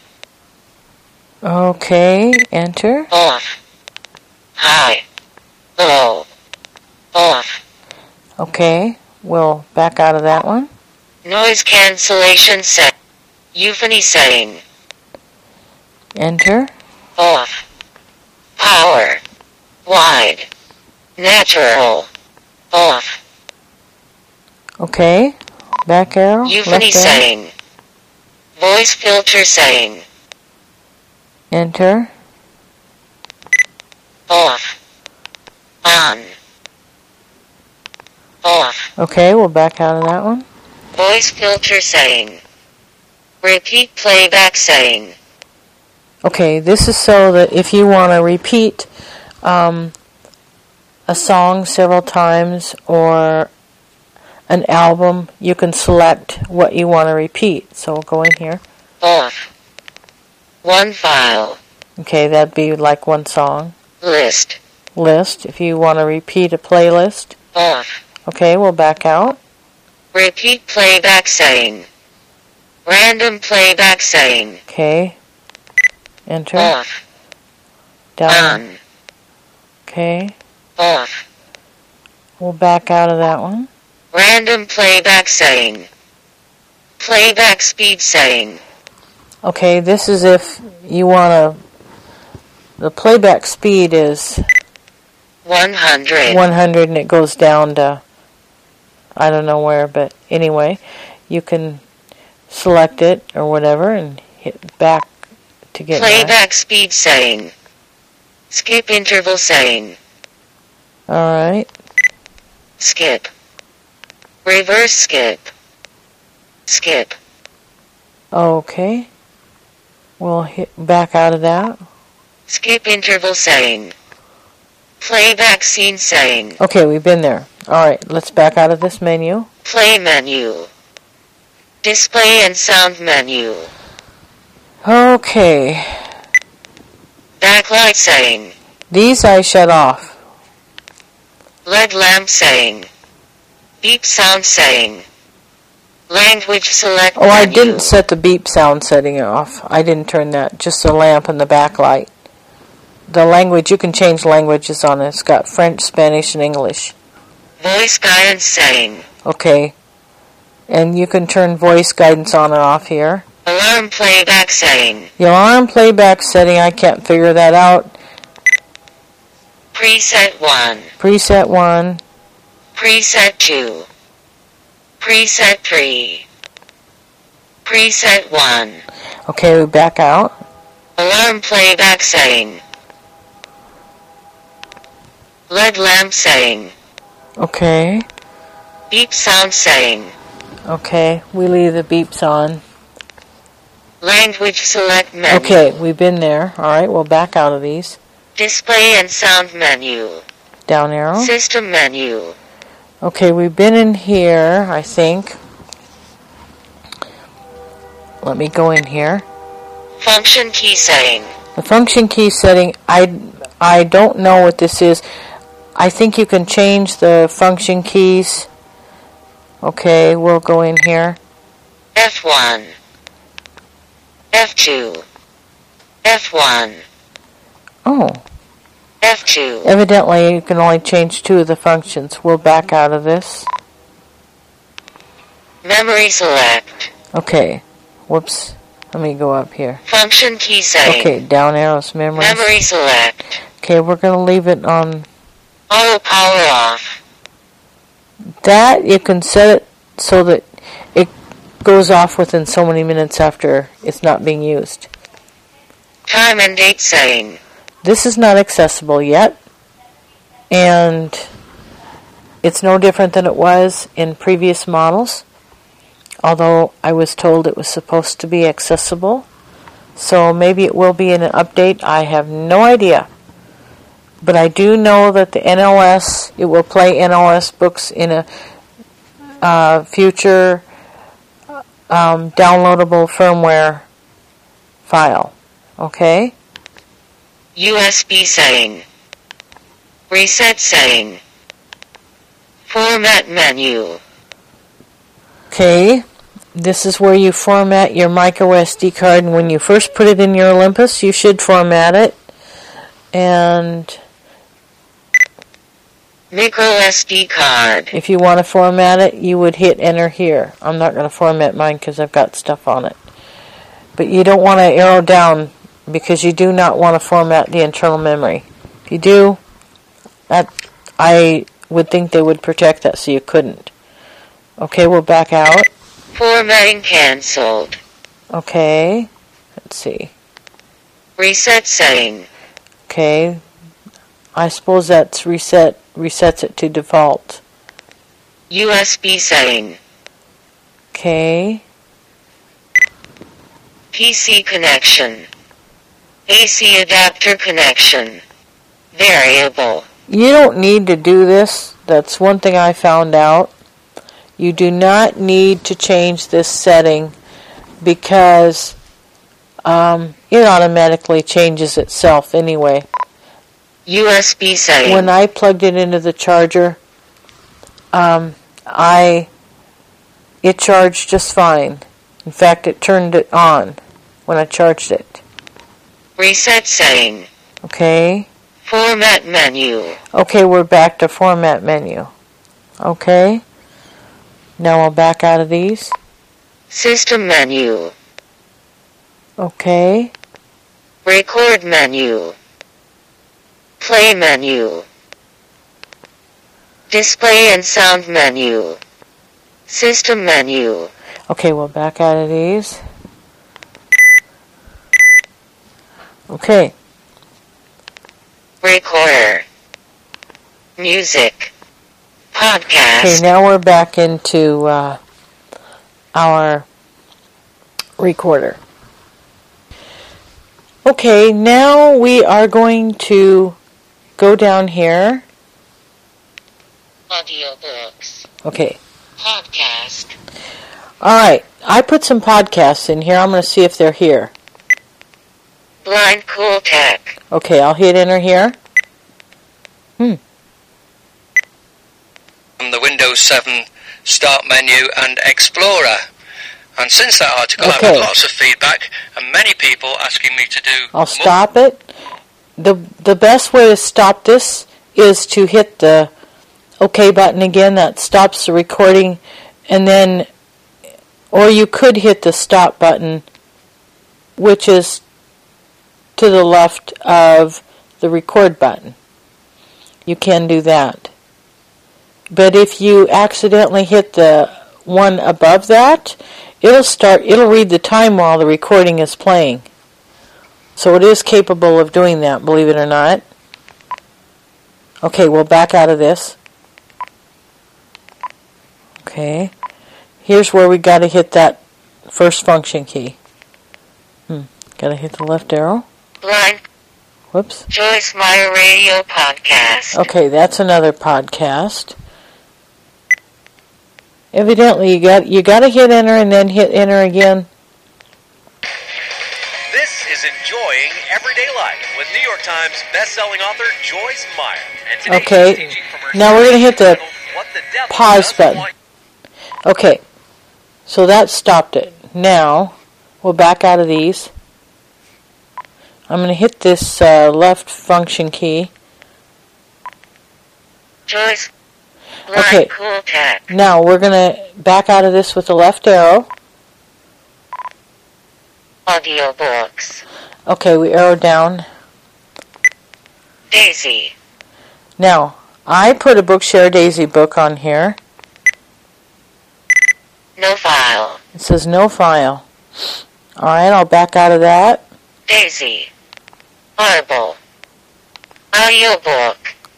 Speaker 1: Okay, enter.
Speaker 2: Off. High. Low. Off.
Speaker 1: Okay, we'll back out of that one.
Speaker 2: Noise cancellation set. Euphony setting.
Speaker 1: Enter.
Speaker 2: Off. Power. Wide. Natural. Off.
Speaker 1: Okay, back arrow.
Speaker 2: Euphony
Speaker 1: left arrow.
Speaker 2: setting. Voice filter setting.
Speaker 1: Enter.
Speaker 2: Off. On. Off.
Speaker 1: Okay, we'll back out of that one.
Speaker 2: Voice filter setting. Repeat playback setting.
Speaker 1: Okay, this is so that if you want to repeat um, a song several times or an album, you can select what you want to repeat. So we'll go in here.
Speaker 2: Off. One file.
Speaker 1: Okay, that'd be like one song.
Speaker 2: List.
Speaker 1: List, if you want to repeat a playlist.
Speaker 2: Off.
Speaker 1: Okay, we'll back out.
Speaker 2: Repeat playback setting. Random playback setting.
Speaker 1: Okay. Enter.
Speaker 2: Off.
Speaker 1: Down.
Speaker 2: On.
Speaker 1: Okay.
Speaker 2: Off.
Speaker 1: We'll back out of that one.
Speaker 2: Random playback setting. Playback speed setting.
Speaker 1: Okay, this is if you want to, the playback speed is
Speaker 2: one hundred.
Speaker 1: one hundred and it goes down to, I don't know where, but anyway, you can select it or whatever and hit back to get
Speaker 2: Playback
Speaker 1: back.
Speaker 2: speed setting. Skip interval setting.
Speaker 1: Alright.
Speaker 2: Skip. Reverse skip. Skip.
Speaker 1: Okay. We'll hit back out of that.
Speaker 2: Skip interval setting. Playback scene setting.
Speaker 1: Okay, we've been there. Alright, let's back out of this menu.
Speaker 2: Play menu. Display and sound menu.
Speaker 1: Okay.
Speaker 2: Backlight setting.
Speaker 1: These I shut off.
Speaker 2: L E D lamp setting. Beep sound setting. Language select
Speaker 1: Oh, I
Speaker 2: menu.
Speaker 1: didn't set the beep sound setting off. I didn't turn that. Just the lamp and the backlight. The language, you can change languages on it. It's got French, Spanish, and English.
Speaker 2: Voice guidance setting.
Speaker 1: Okay. And you can turn voice guidance on and off here.
Speaker 2: Alarm playback setting.
Speaker 1: The alarm playback setting, I can't figure that out.
Speaker 2: Preset one.
Speaker 1: Preset one.
Speaker 2: Preset two. Preset three. Preset one.
Speaker 1: Okay, we back out.
Speaker 2: Alarm playback setting. L E D lamp setting.
Speaker 1: Okay.
Speaker 2: Beep sound setting.
Speaker 1: Okay, we leave the beeps on.
Speaker 2: Language select menu.
Speaker 1: Okay, we've been there. Alright, we'll back out of these.
Speaker 2: Display and sound menu.
Speaker 1: Down arrow.
Speaker 2: System menu.
Speaker 1: Okay, we've been in here, I think. Let me go in here.
Speaker 2: Function key setting.
Speaker 1: The function key setting, I, I don't know what this is. I think you can change the function keys. Okay, we'll go in here.
Speaker 2: F one. F two. F one.
Speaker 1: Oh.
Speaker 2: F two.
Speaker 1: Evidently, you can only change two of the functions. We'll back out of this.
Speaker 2: Memory select.
Speaker 1: Okay. Whoops. Let me go up here.
Speaker 2: Function key setting.
Speaker 1: Okay, down arrows, memory.
Speaker 2: Memory select.
Speaker 1: Okay, we're going to leave it on...
Speaker 2: Auto power off.
Speaker 1: That, you can set it so that it goes off within so many minutes after it's not being used.
Speaker 2: Time and date setting.
Speaker 1: This is not accessible yet, and it's no different than it was in previous models, although I was told it was supposed to be accessible. So maybe it will be in an update. I have no idea. But I do know that the N O S, it will play N O S books in a uh, future um, downloadable firmware file. Okay?
Speaker 2: U S B setting. Reset setting. Format menu.
Speaker 1: Okay, this is where you format your micro S D card, and when you first put it in your Olympus, you should format it. And
Speaker 2: micro S D card.
Speaker 1: If you want to format it, you would hit enter here. I'm not going to format mine because I've got stuff on it. But you don't want to arrow down because you do not want to format the internal memory. If you do, that I would think they would protect that so you couldn't. Okay, we'll back out.
Speaker 2: Formatting canceled.
Speaker 1: Okay, let's see.
Speaker 2: Reset setting.
Speaker 1: Okay, I suppose that's reset, resets it to default.
Speaker 2: U S B setting.
Speaker 1: Okay.
Speaker 2: P C connection. A C adapter connection. Variable.
Speaker 1: You don't need to do this. That's one thing I found out. You do not need to change this setting because um, it automatically changes itself anyway.
Speaker 2: U S B setting.
Speaker 1: When I plugged it into the charger, um, I it charged just fine. In fact, it turned it on when I charged it.
Speaker 2: Reset setting.
Speaker 1: Okay.
Speaker 2: Format menu.
Speaker 1: Okay, we're back to format menu. Okay. Now I'll back out of these.
Speaker 2: System menu.
Speaker 1: Okay.
Speaker 2: Record menu. Play menu. Display and sound menu. System menu.
Speaker 1: Okay, we'll back out of these. Okay.
Speaker 2: Recorder. Music. Podcast.
Speaker 1: Okay, now we're back into uh, our recorder. Okay, now we are going to go down here.
Speaker 2: Audiobooks.
Speaker 1: Okay.
Speaker 2: Podcast.
Speaker 1: Alright, I put some podcasts in here. I'm going to see if they're here.
Speaker 2: Blind Cool Tech.
Speaker 1: Okay, I'll hit enter here. Hmm.
Speaker 3: From the Windows seven Start menu and Explorer. And since that article,
Speaker 1: Okay.
Speaker 3: I've had lots of feedback and many people asking me to do...
Speaker 1: I'll stop it. The the best way to stop this is to hit the OK button again. That stops the recording. And then, or you could hit the stop button, which is to the left of the record button. You can do that. But if you accidentally hit the one above that, it'll start, it'll read the time while the recording is playing. So it is capable of doing that, believe it or not. Okay, we'll back out of this. Okay. Here's where we got to hit that first function key. Hmm. Got to hit the left arrow.
Speaker 2: Blind.
Speaker 1: Whoops.
Speaker 2: Joyce Meyer Radio Podcast.
Speaker 1: Okay, that's another podcast. Evidently, you got you got to hit enter and then hit enter again.
Speaker 4: This is Enjoying Everyday Life with New York Times best-selling author Joyce Meyer. And today
Speaker 1: Okay,
Speaker 4: she's teaching from her
Speaker 1: now we're going to hit the
Speaker 4: What the Devil
Speaker 1: pause
Speaker 4: Doesn't
Speaker 1: button.
Speaker 4: Want-
Speaker 1: Okay, so that stopped it. Now, we'll back out of these. I'm going to hit this uh, left function key.
Speaker 2: Joyce. Line
Speaker 1: Okay.
Speaker 2: cool tech.
Speaker 1: Now, we're going to back out of this with the left arrow.
Speaker 2: Audiobooks.
Speaker 1: Okay, we arrow down.
Speaker 2: Daisy.
Speaker 1: Now, I put a Bookshare Daisy book on here.
Speaker 2: No file.
Speaker 1: It says no file. Alright, I'll back out of that.
Speaker 2: Daisy. Audible. Audiobook.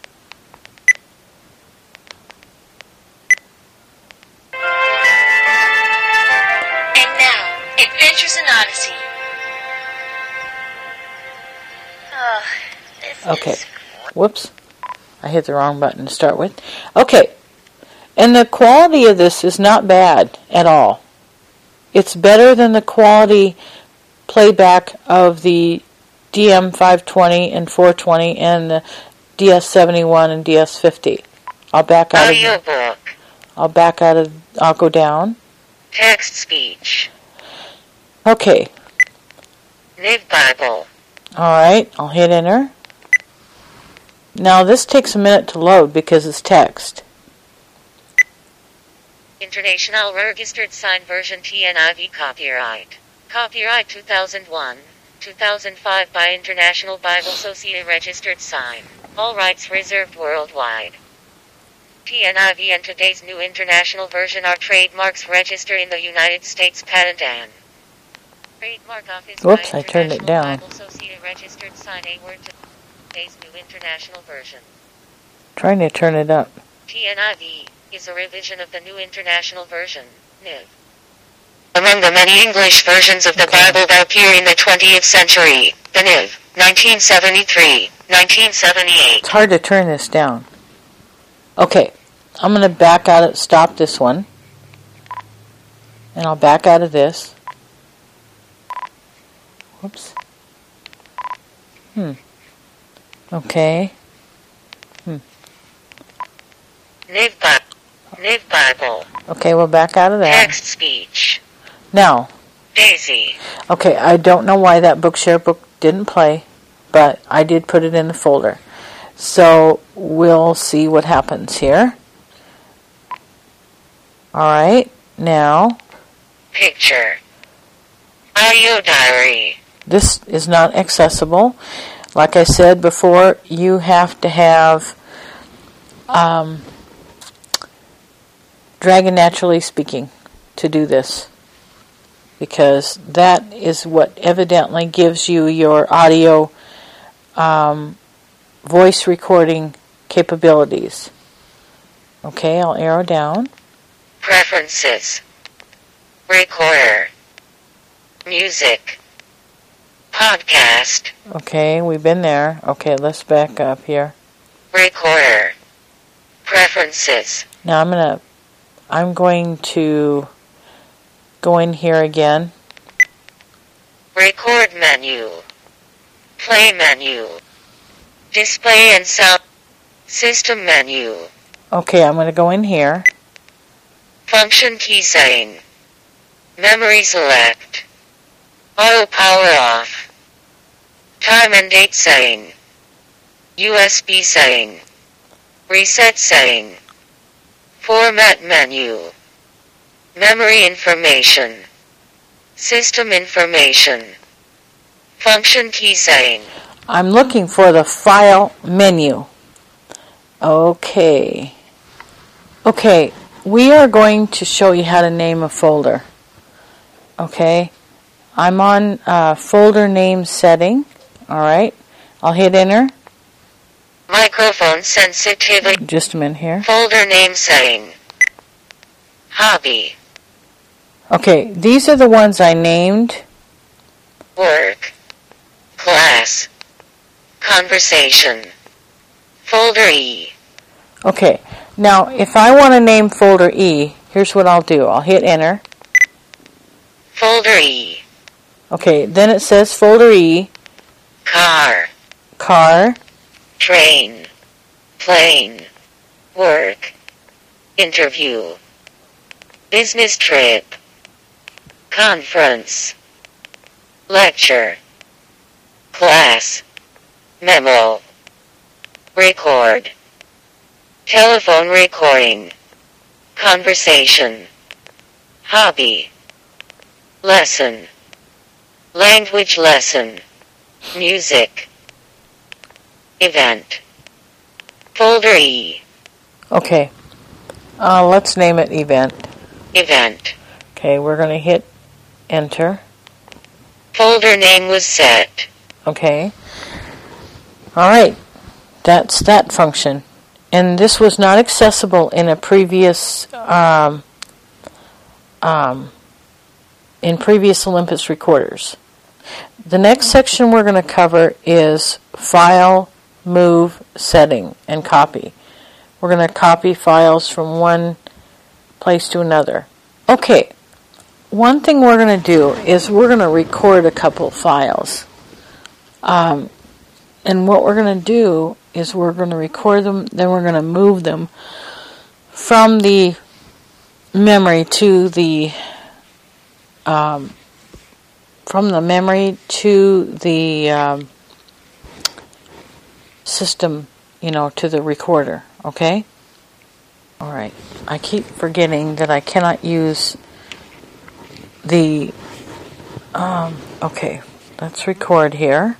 Speaker 5: And now, Adventures in Odyssey. Oh, this
Speaker 1: Okay.
Speaker 5: is...
Speaker 1: Whoops. I hit the wrong button to start with. Okay. And the quality of this is not bad at all. It's better than the quality playback of the D M five twenty and four twenty and the D S seventy-one and D S fifty. I'll back out of
Speaker 2: Audiobook.
Speaker 1: I'll back out of I'll go down.
Speaker 2: Text speech.
Speaker 1: Okay.
Speaker 2: N I V Bible.
Speaker 1: Alright, I'll hit enter. Now this takes a minute to load because it's text.
Speaker 2: International Registered Sign Version T N I V Copyright. Copyright two thousand one, two thousand five by International Bible Society Registered Sign. All rights reserved worldwide. T N I V and today's new international version are trademarks registered in the United States Patent and Trademark Office.
Speaker 1: Whoops,
Speaker 2: by
Speaker 1: I turned it
Speaker 2: International
Speaker 1: down.
Speaker 2: Bible Society Registered Sign. A word to today's new international version.
Speaker 1: Trying to turn it up.
Speaker 2: T N I V is a revision of the new international version, N I V. Among the many English versions of the
Speaker 1: Okay.
Speaker 2: Bible that appear in the twentieth century, the N I V, nineteen seventy-three, nineteen seventy-eight.
Speaker 1: It's hard to turn this down. Okay, I'm going to back out of, stop this one. And I'll back out of this. Whoops. Hmm. Okay.
Speaker 2: N I V Bible. N I V Bible.
Speaker 1: Okay, we'll back out of that.
Speaker 2: Text speech.
Speaker 1: Now,
Speaker 2: Daisy.
Speaker 1: okay, I don't know why that Bookshare book didn't play, but I did put it in the folder. So, we'll see what happens here. Alright, now,
Speaker 2: Picture. Audio diary.
Speaker 1: this is not accessible. Like I said before, you have to have um, Dragon Naturally Speaking to do this, because that is what evidently gives you your audio um, voice recording capabilities. Okay, I'll arrow down.
Speaker 2: Preferences. Recorder. Music. Podcast.
Speaker 1: Okay, we've been there. Okay, let's back up here.
Speaker 2: Recorder. Preferences.
Speaker 1: Now I'm gonna, I'm going to go in here again.
Speaker 2: Record menu. Play menu. Display and sound. System menu.
Speaker 1: Okay, I'm gonna go in here.
Speaker 2: Function key setting. Memory select. Auto power off. Time and date setting. U S B setting. Reset setting. Format menu. Memory information. System information. Function key setting.
Speaker 1: I'm looking for the file menu. Okay. Okay, we are going to show you how to name a folder. Okay, I'm on uh, folder name setting. Alright, I'll hit enter.
Speaker 2: Microphone sensitivity.
Speaker 1: Just a minute here.
Speaker 2: Folder name setting. Hobby.
Speaker 1: Okay, these are the ones I named.
Speaker 2: Work. Class. Conversation. Folder E.
Speaker 1: Okay, now if I want to name folder E, here's what I'll do. I'll hit enter.
Speaker 2: Folder E.
Speaker 1: Okay, then it says folder E.
Speaker 2: Car.
Speaker 1: Car.
Speaker 2: Train. Plane. Work. Interview. Business trip. Conference. Lecture. Class. Memo. Record. Telephone recording. Conversation. Hobby. Lesson. Language lesson. Music. Event. Folder E.
Speaker 1: Okay. Uh, let's name it event.
Speaker 2: Event.
Speaker 1: Okay, we're going to hit enter.
Speaker 2: Folder name was set.
Speaker 1: Okay. All right. That's that function. And this was not accessible in a previous, um, um, in previous Olympus recorders. The next section we're going to cover is file, move, setting, and copy. We're going to copy files from one place to another. Okay. One thing we're going to do is we're going to record a couple files. Um, and what we're going to do is we're going to record them, then we're going to move them from the memory to the um, from the memory to the um, system, you know, to the recorder. Okay? All right. I keep forgetting that I cannot use the um, okay. Let's record here.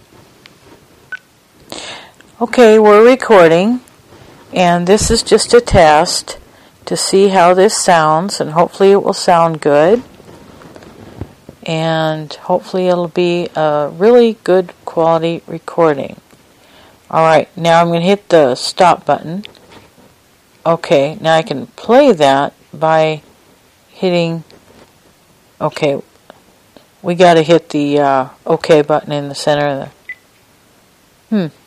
Speaker 1: Okay, we're recording, and this is just a test to see how this sounds, and hopefully it will sound good, and hopefully it'll be a really good quality recording. Alright, now I'm going to hit the stop button. Okay, now I can play that by hitting, okay, we got to hit the uh, OK button in the center of the, hmm.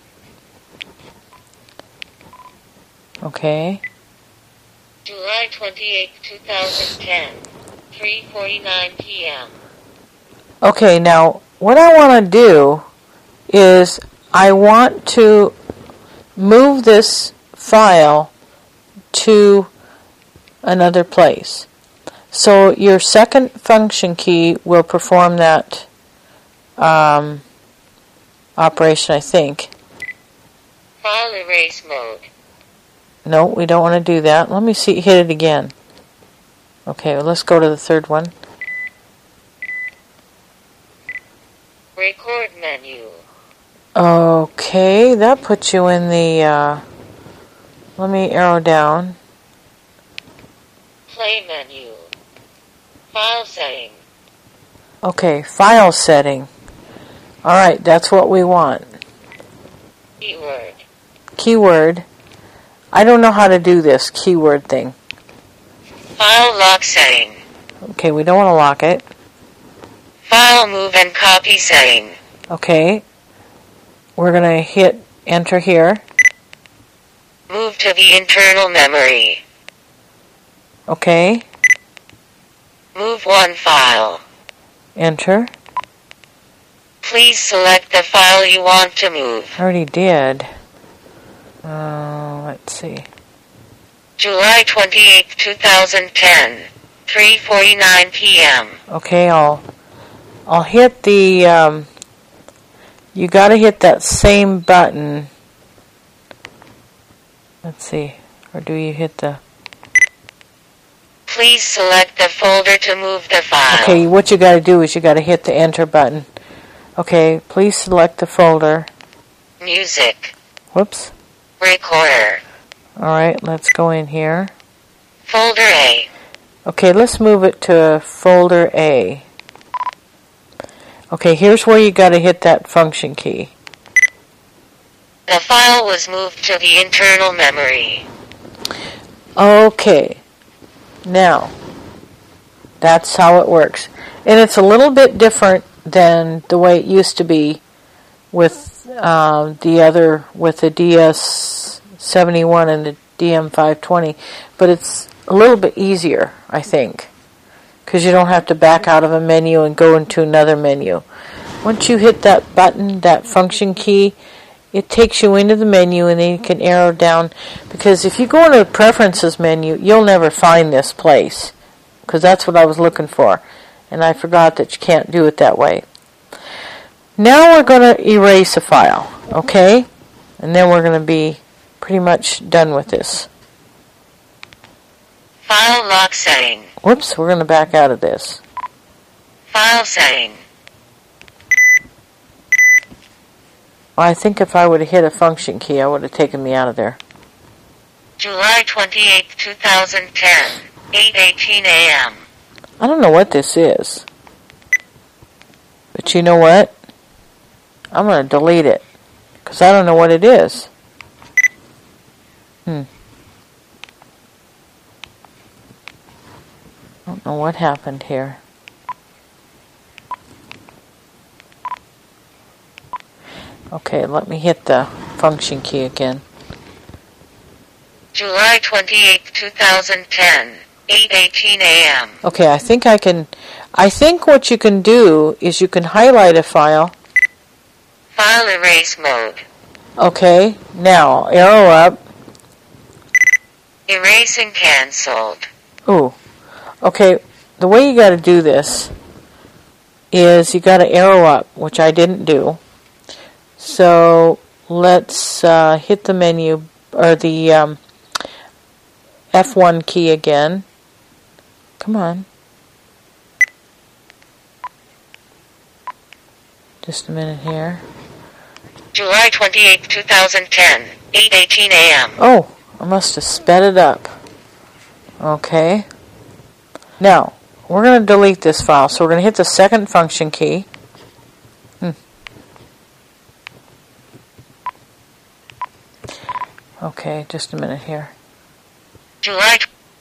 Speaker 1: Okay.
Speaker 2: July twenty-eighth, twenty ten, three forty-nine p.m.
Speaker 1: Okay, now what I want to do is I want to move this file to another place. So your second function key will perform that um, operation, I think.
Speaker 2: File erase mode.
Speaker 1: No, we don't want to do that. Let me see. Hit it again. Okay, well, let's go to the third one.
Speaker 2: Record menu.
Speaker 1: Okay, that puts you in the, uh, let me arrow down.
Speaker 2: Play menu. File setting.
Speaker 1: Okay, file setting. Alright, that's what we want.
Speaker 2: Keyword.
Speaker 1: Keyword. I don't know how to do this keyword thing.
Speaker 2: File lock setting.
Speaker 1: Okay, we don't want to lock it.
Speaker 2: File move and copy setting.
Speaker 1: Okay. We're going to hit enter here.
Speaker 2: Move to the internal memory.
Speaker 1: Okay.
Speaker 2: Move one file.
Speaker 1: Enter.
Speaker 2: Please select the file you want to move.
Speaker 1: I already did. Uh, let's see.
Speaker 2: July twenty-eighth, twenty ten, three forty-nine p.m.
Speaker 1: Okay, I'll I'll hit the um, you got to hit that same button. Let's see. Or do you hit the
Speaker 2: Please select the folder to move the file.
Speaker 1: Okay, what you got to do is you got to hit the enter button. Okay, please select the folder.
Speaker 2: Music.
Speaker 1: Whoops.
Speaker 2: Recorder.
Speaker 1: Alright, let's go in here.
Speaker 2: Folder A.
Speaker 1: Okay, let's move it to folder A. Okay, here's where you got to hit that function key.
Speaker 2: The file was moved to the internal memory.
Speaker 1: Okay. Now, that's how it works. And it's a little bit different than the way it used to be with uh, the other, with the D S seventy-one and the D M five twenty, but it's a little bit easier, I think, because you don't have to back out of a menu and go into another menu. Once you hit that button, that function key, it takes you into the menu, and then you can arrow down, because if you go into the preferences menu, you'll never find this place, because that's what I was looking for, and I forgot that you can't do it that way. Now we're going to erase a file, okay? And then we're going to be pretty much done with this.
Speaker 2: File lock setting.
Speaker 1: Whoops, we're going to back out of this.
Speaker 2: File setting.
Speaker 1: Well, I think if I would have hit a function key, I would have taken me out of there.
Speaker 2: July twenty-eighth, twenty ten, eight eighteen a m
Speaker 1: I don't know what this is. But you know what? I'm going to delete it, because I don't know what it is. Hmm. I don't know what happened here. Okay, let me hit the function key again.
Speaker 2: July twenty-eighth, twenty ten, eight eighteen a m
Speaker 1: Okay, I think I can... I think what you can do is you can highlight a file.
Speaker 2: File erase mode.
Speaker 1: Okay, now arrow up.
Speaker 2: Erasing cancelled.
Speaker 1: Ooh. Okay, the way you got to do this is you got to arrow up, which I didn't do. So let's uh, hit the menu, or the um, F one key again. Come on. Just a minute here.
Speaker 2: July twenty-eighth, twenty ten, eight eighteen a m
Speaker 1: Oh, I must have sped it up. Okay. Now, we're going to delete this file, so we're going to hit the second function key. Hmm. Okay, just a minute here.
Speaker 2: July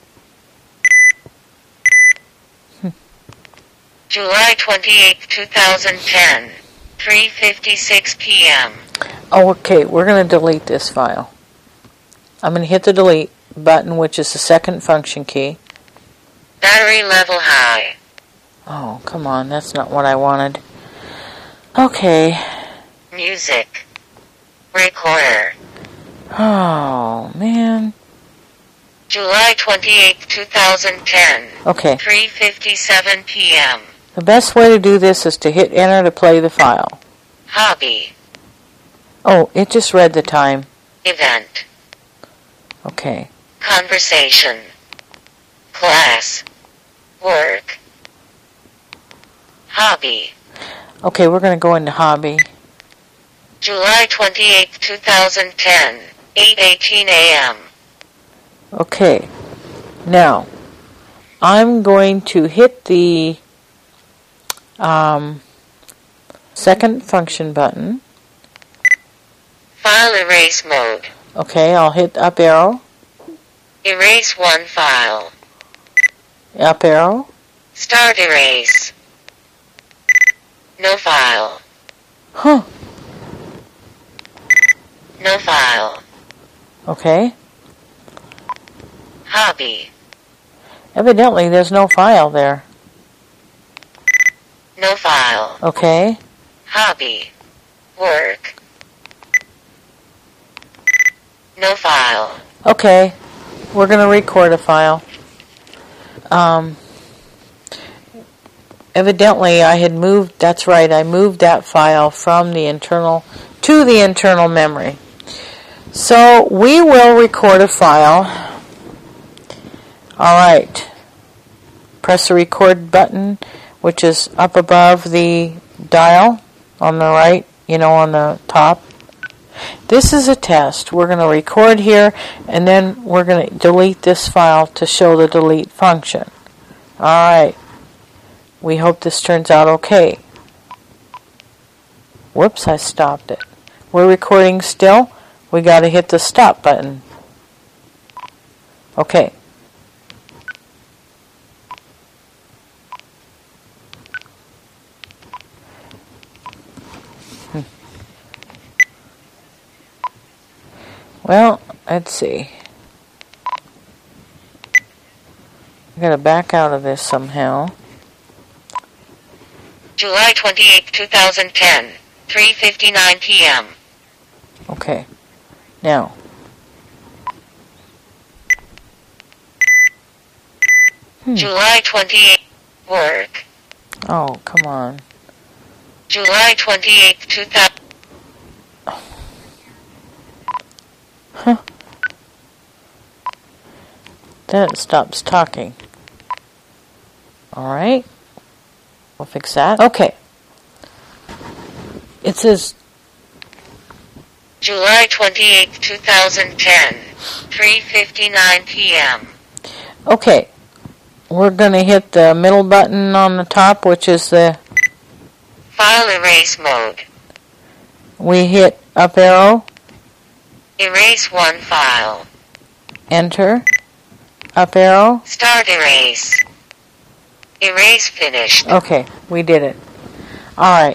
Speaker 1: Hmm.
Speaker 2: July twenty-eighth, twenty ten, three fifty-six p m
Speaker 1: Oh, okay, we're going to delete this file. I'm going to hit the delete button, which is the second function key.
Speaker 2: Battery level high.
Speaker 1: Oh, come on, that's not what I wanted. Okay.
Speaker 2: Music. Recorder.
Speaker 1: Oh, man.
Speaker 2: July twenty-eighth, twenty ten.
Speaker 1: Okay.
Speaker 2: three fifty-seven p m
Speaker 1: The best way to do this is to hit enter to play the file.
Speaker 2: Hobby.
Speaker 1: Oh, it just read the time.
Speaker 2: Event.
Speaker 1: Okay.
Speaker 2: Conversation. Class. Work. Hobby.
Speaker 1: Okay, we're going to go into hobby.
Speaker 2: July twenty-eighth, twenty ten, eight eighteen a m
Speaker 1: Okay. Now, I'm going to hit the um, second function button.
Speaker 2: File erase mode.
Speaker 1: Okay, I'll hit up arrow.
Speaker 2: Erase one file.
Speaker 1: Up arrow.
Speaker 2: Start erase. No file.
Speaker 1: Huh.
Speaker 2: No file.
Speaker 1: Okay.
Speaker 2: Hobby.
Speaker 1: Evidently, there's no file there.
Speaker 2: No file.
Speaker 1: Okay.
Speaker 2: Hobby. Work. No file.
Speaker 1: Okay. We're going to record a file. Um, evidently, I had moved, that's right, I moved that file from the internal to the internal memory. So, we will record a file. Alright. Press the record button, which is up above the dial on the right, you know, on the top. This is a test. We're going to record here, and then we're going to delete this file to show the delete function. Alright. We hope this turns out okay. Whoops, I stopped it. We're recording still. We got to hit the stop button. Okay. Hmm. Well, let's see. I gotta back out of this somehow.
Speaker 2: July twenty-eighth, twenty ten, three fifty-nine p.m.
Speaker 1: Okay. Now. Hmm.
Speaker 2: July twenty-eighth, work.
Speaker 1: Oh, come on.
Speaker 2: July twenty-eighth, two thousand.
Speaker 1: Huh. Then it stops talking. Alright. We'll fix that. Okay. It says
Speaker 2: July twenty-eighth, twenty ten, three fifty-nine p.m.
Speaker 1: Okay. We're going to hit the middle button on the top, which is the
Speaker 2: file erase mode.
Speaker 1: We hit up arrow.
Speaker 2: Erase one file.
Speaker 1: Enter. Up arrow.
Speaker 2: Start erase. Erase finished.
Speaker 1: Okay, we did it. Alright.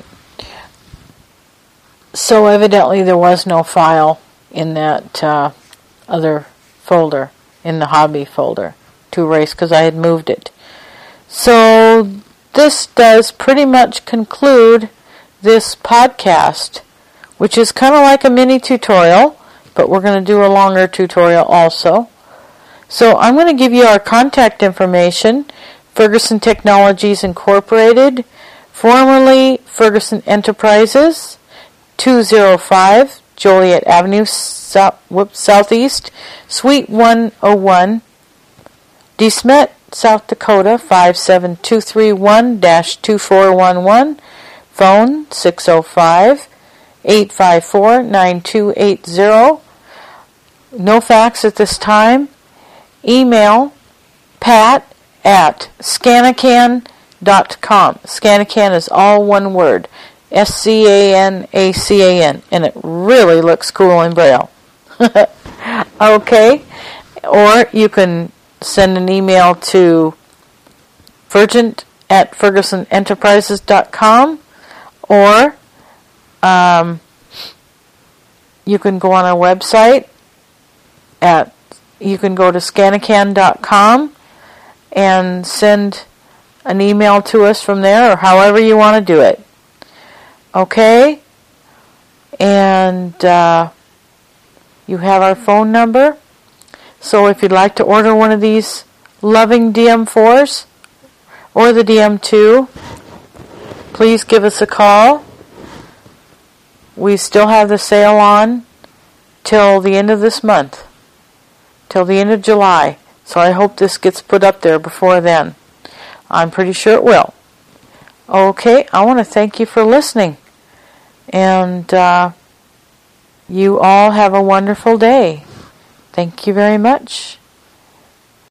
Speaker 1: So evidently there was no file in that uh, other folder, in the hobby folder, to erase because I had moved it. So this does pretty much conclude this podcast, which is kind of like a mini tutorial, but we're going to do a longer tutorial also. So I'm going to give you our contact information. Ferguson Technologies Incorporated, formerly Ferguson Enterprises, two oh five Joliet Avenue, South, whoops, Southeast, Suite one oh one, DeSmet, South Dakota, five seven two three one dash two four one one, phone six oh five, eight five four, nine two eight zero, no fax at this time, email pat at scanacan dot com. Scanacan is all one word. S C A N A C A N. And it really looks cool in Braille. Okay. Or you can send an email to Fergent at Ferguson Enterprises dot com, or um, you can go on our website at you can go to scanacan dot com and send an email to us from there, or however you want to do it. Okay? And uh, you have our phone number. So if you'd like to order one of these loving D M fours or the D M two, please give us a call. We still have the sale on till the end of this month, till the end of July. So I hope this gets put up there before then. I'm pretty sure it will. Okay, I want to thank you for listening. And uh, you all have a wonderful day. Thank you very much.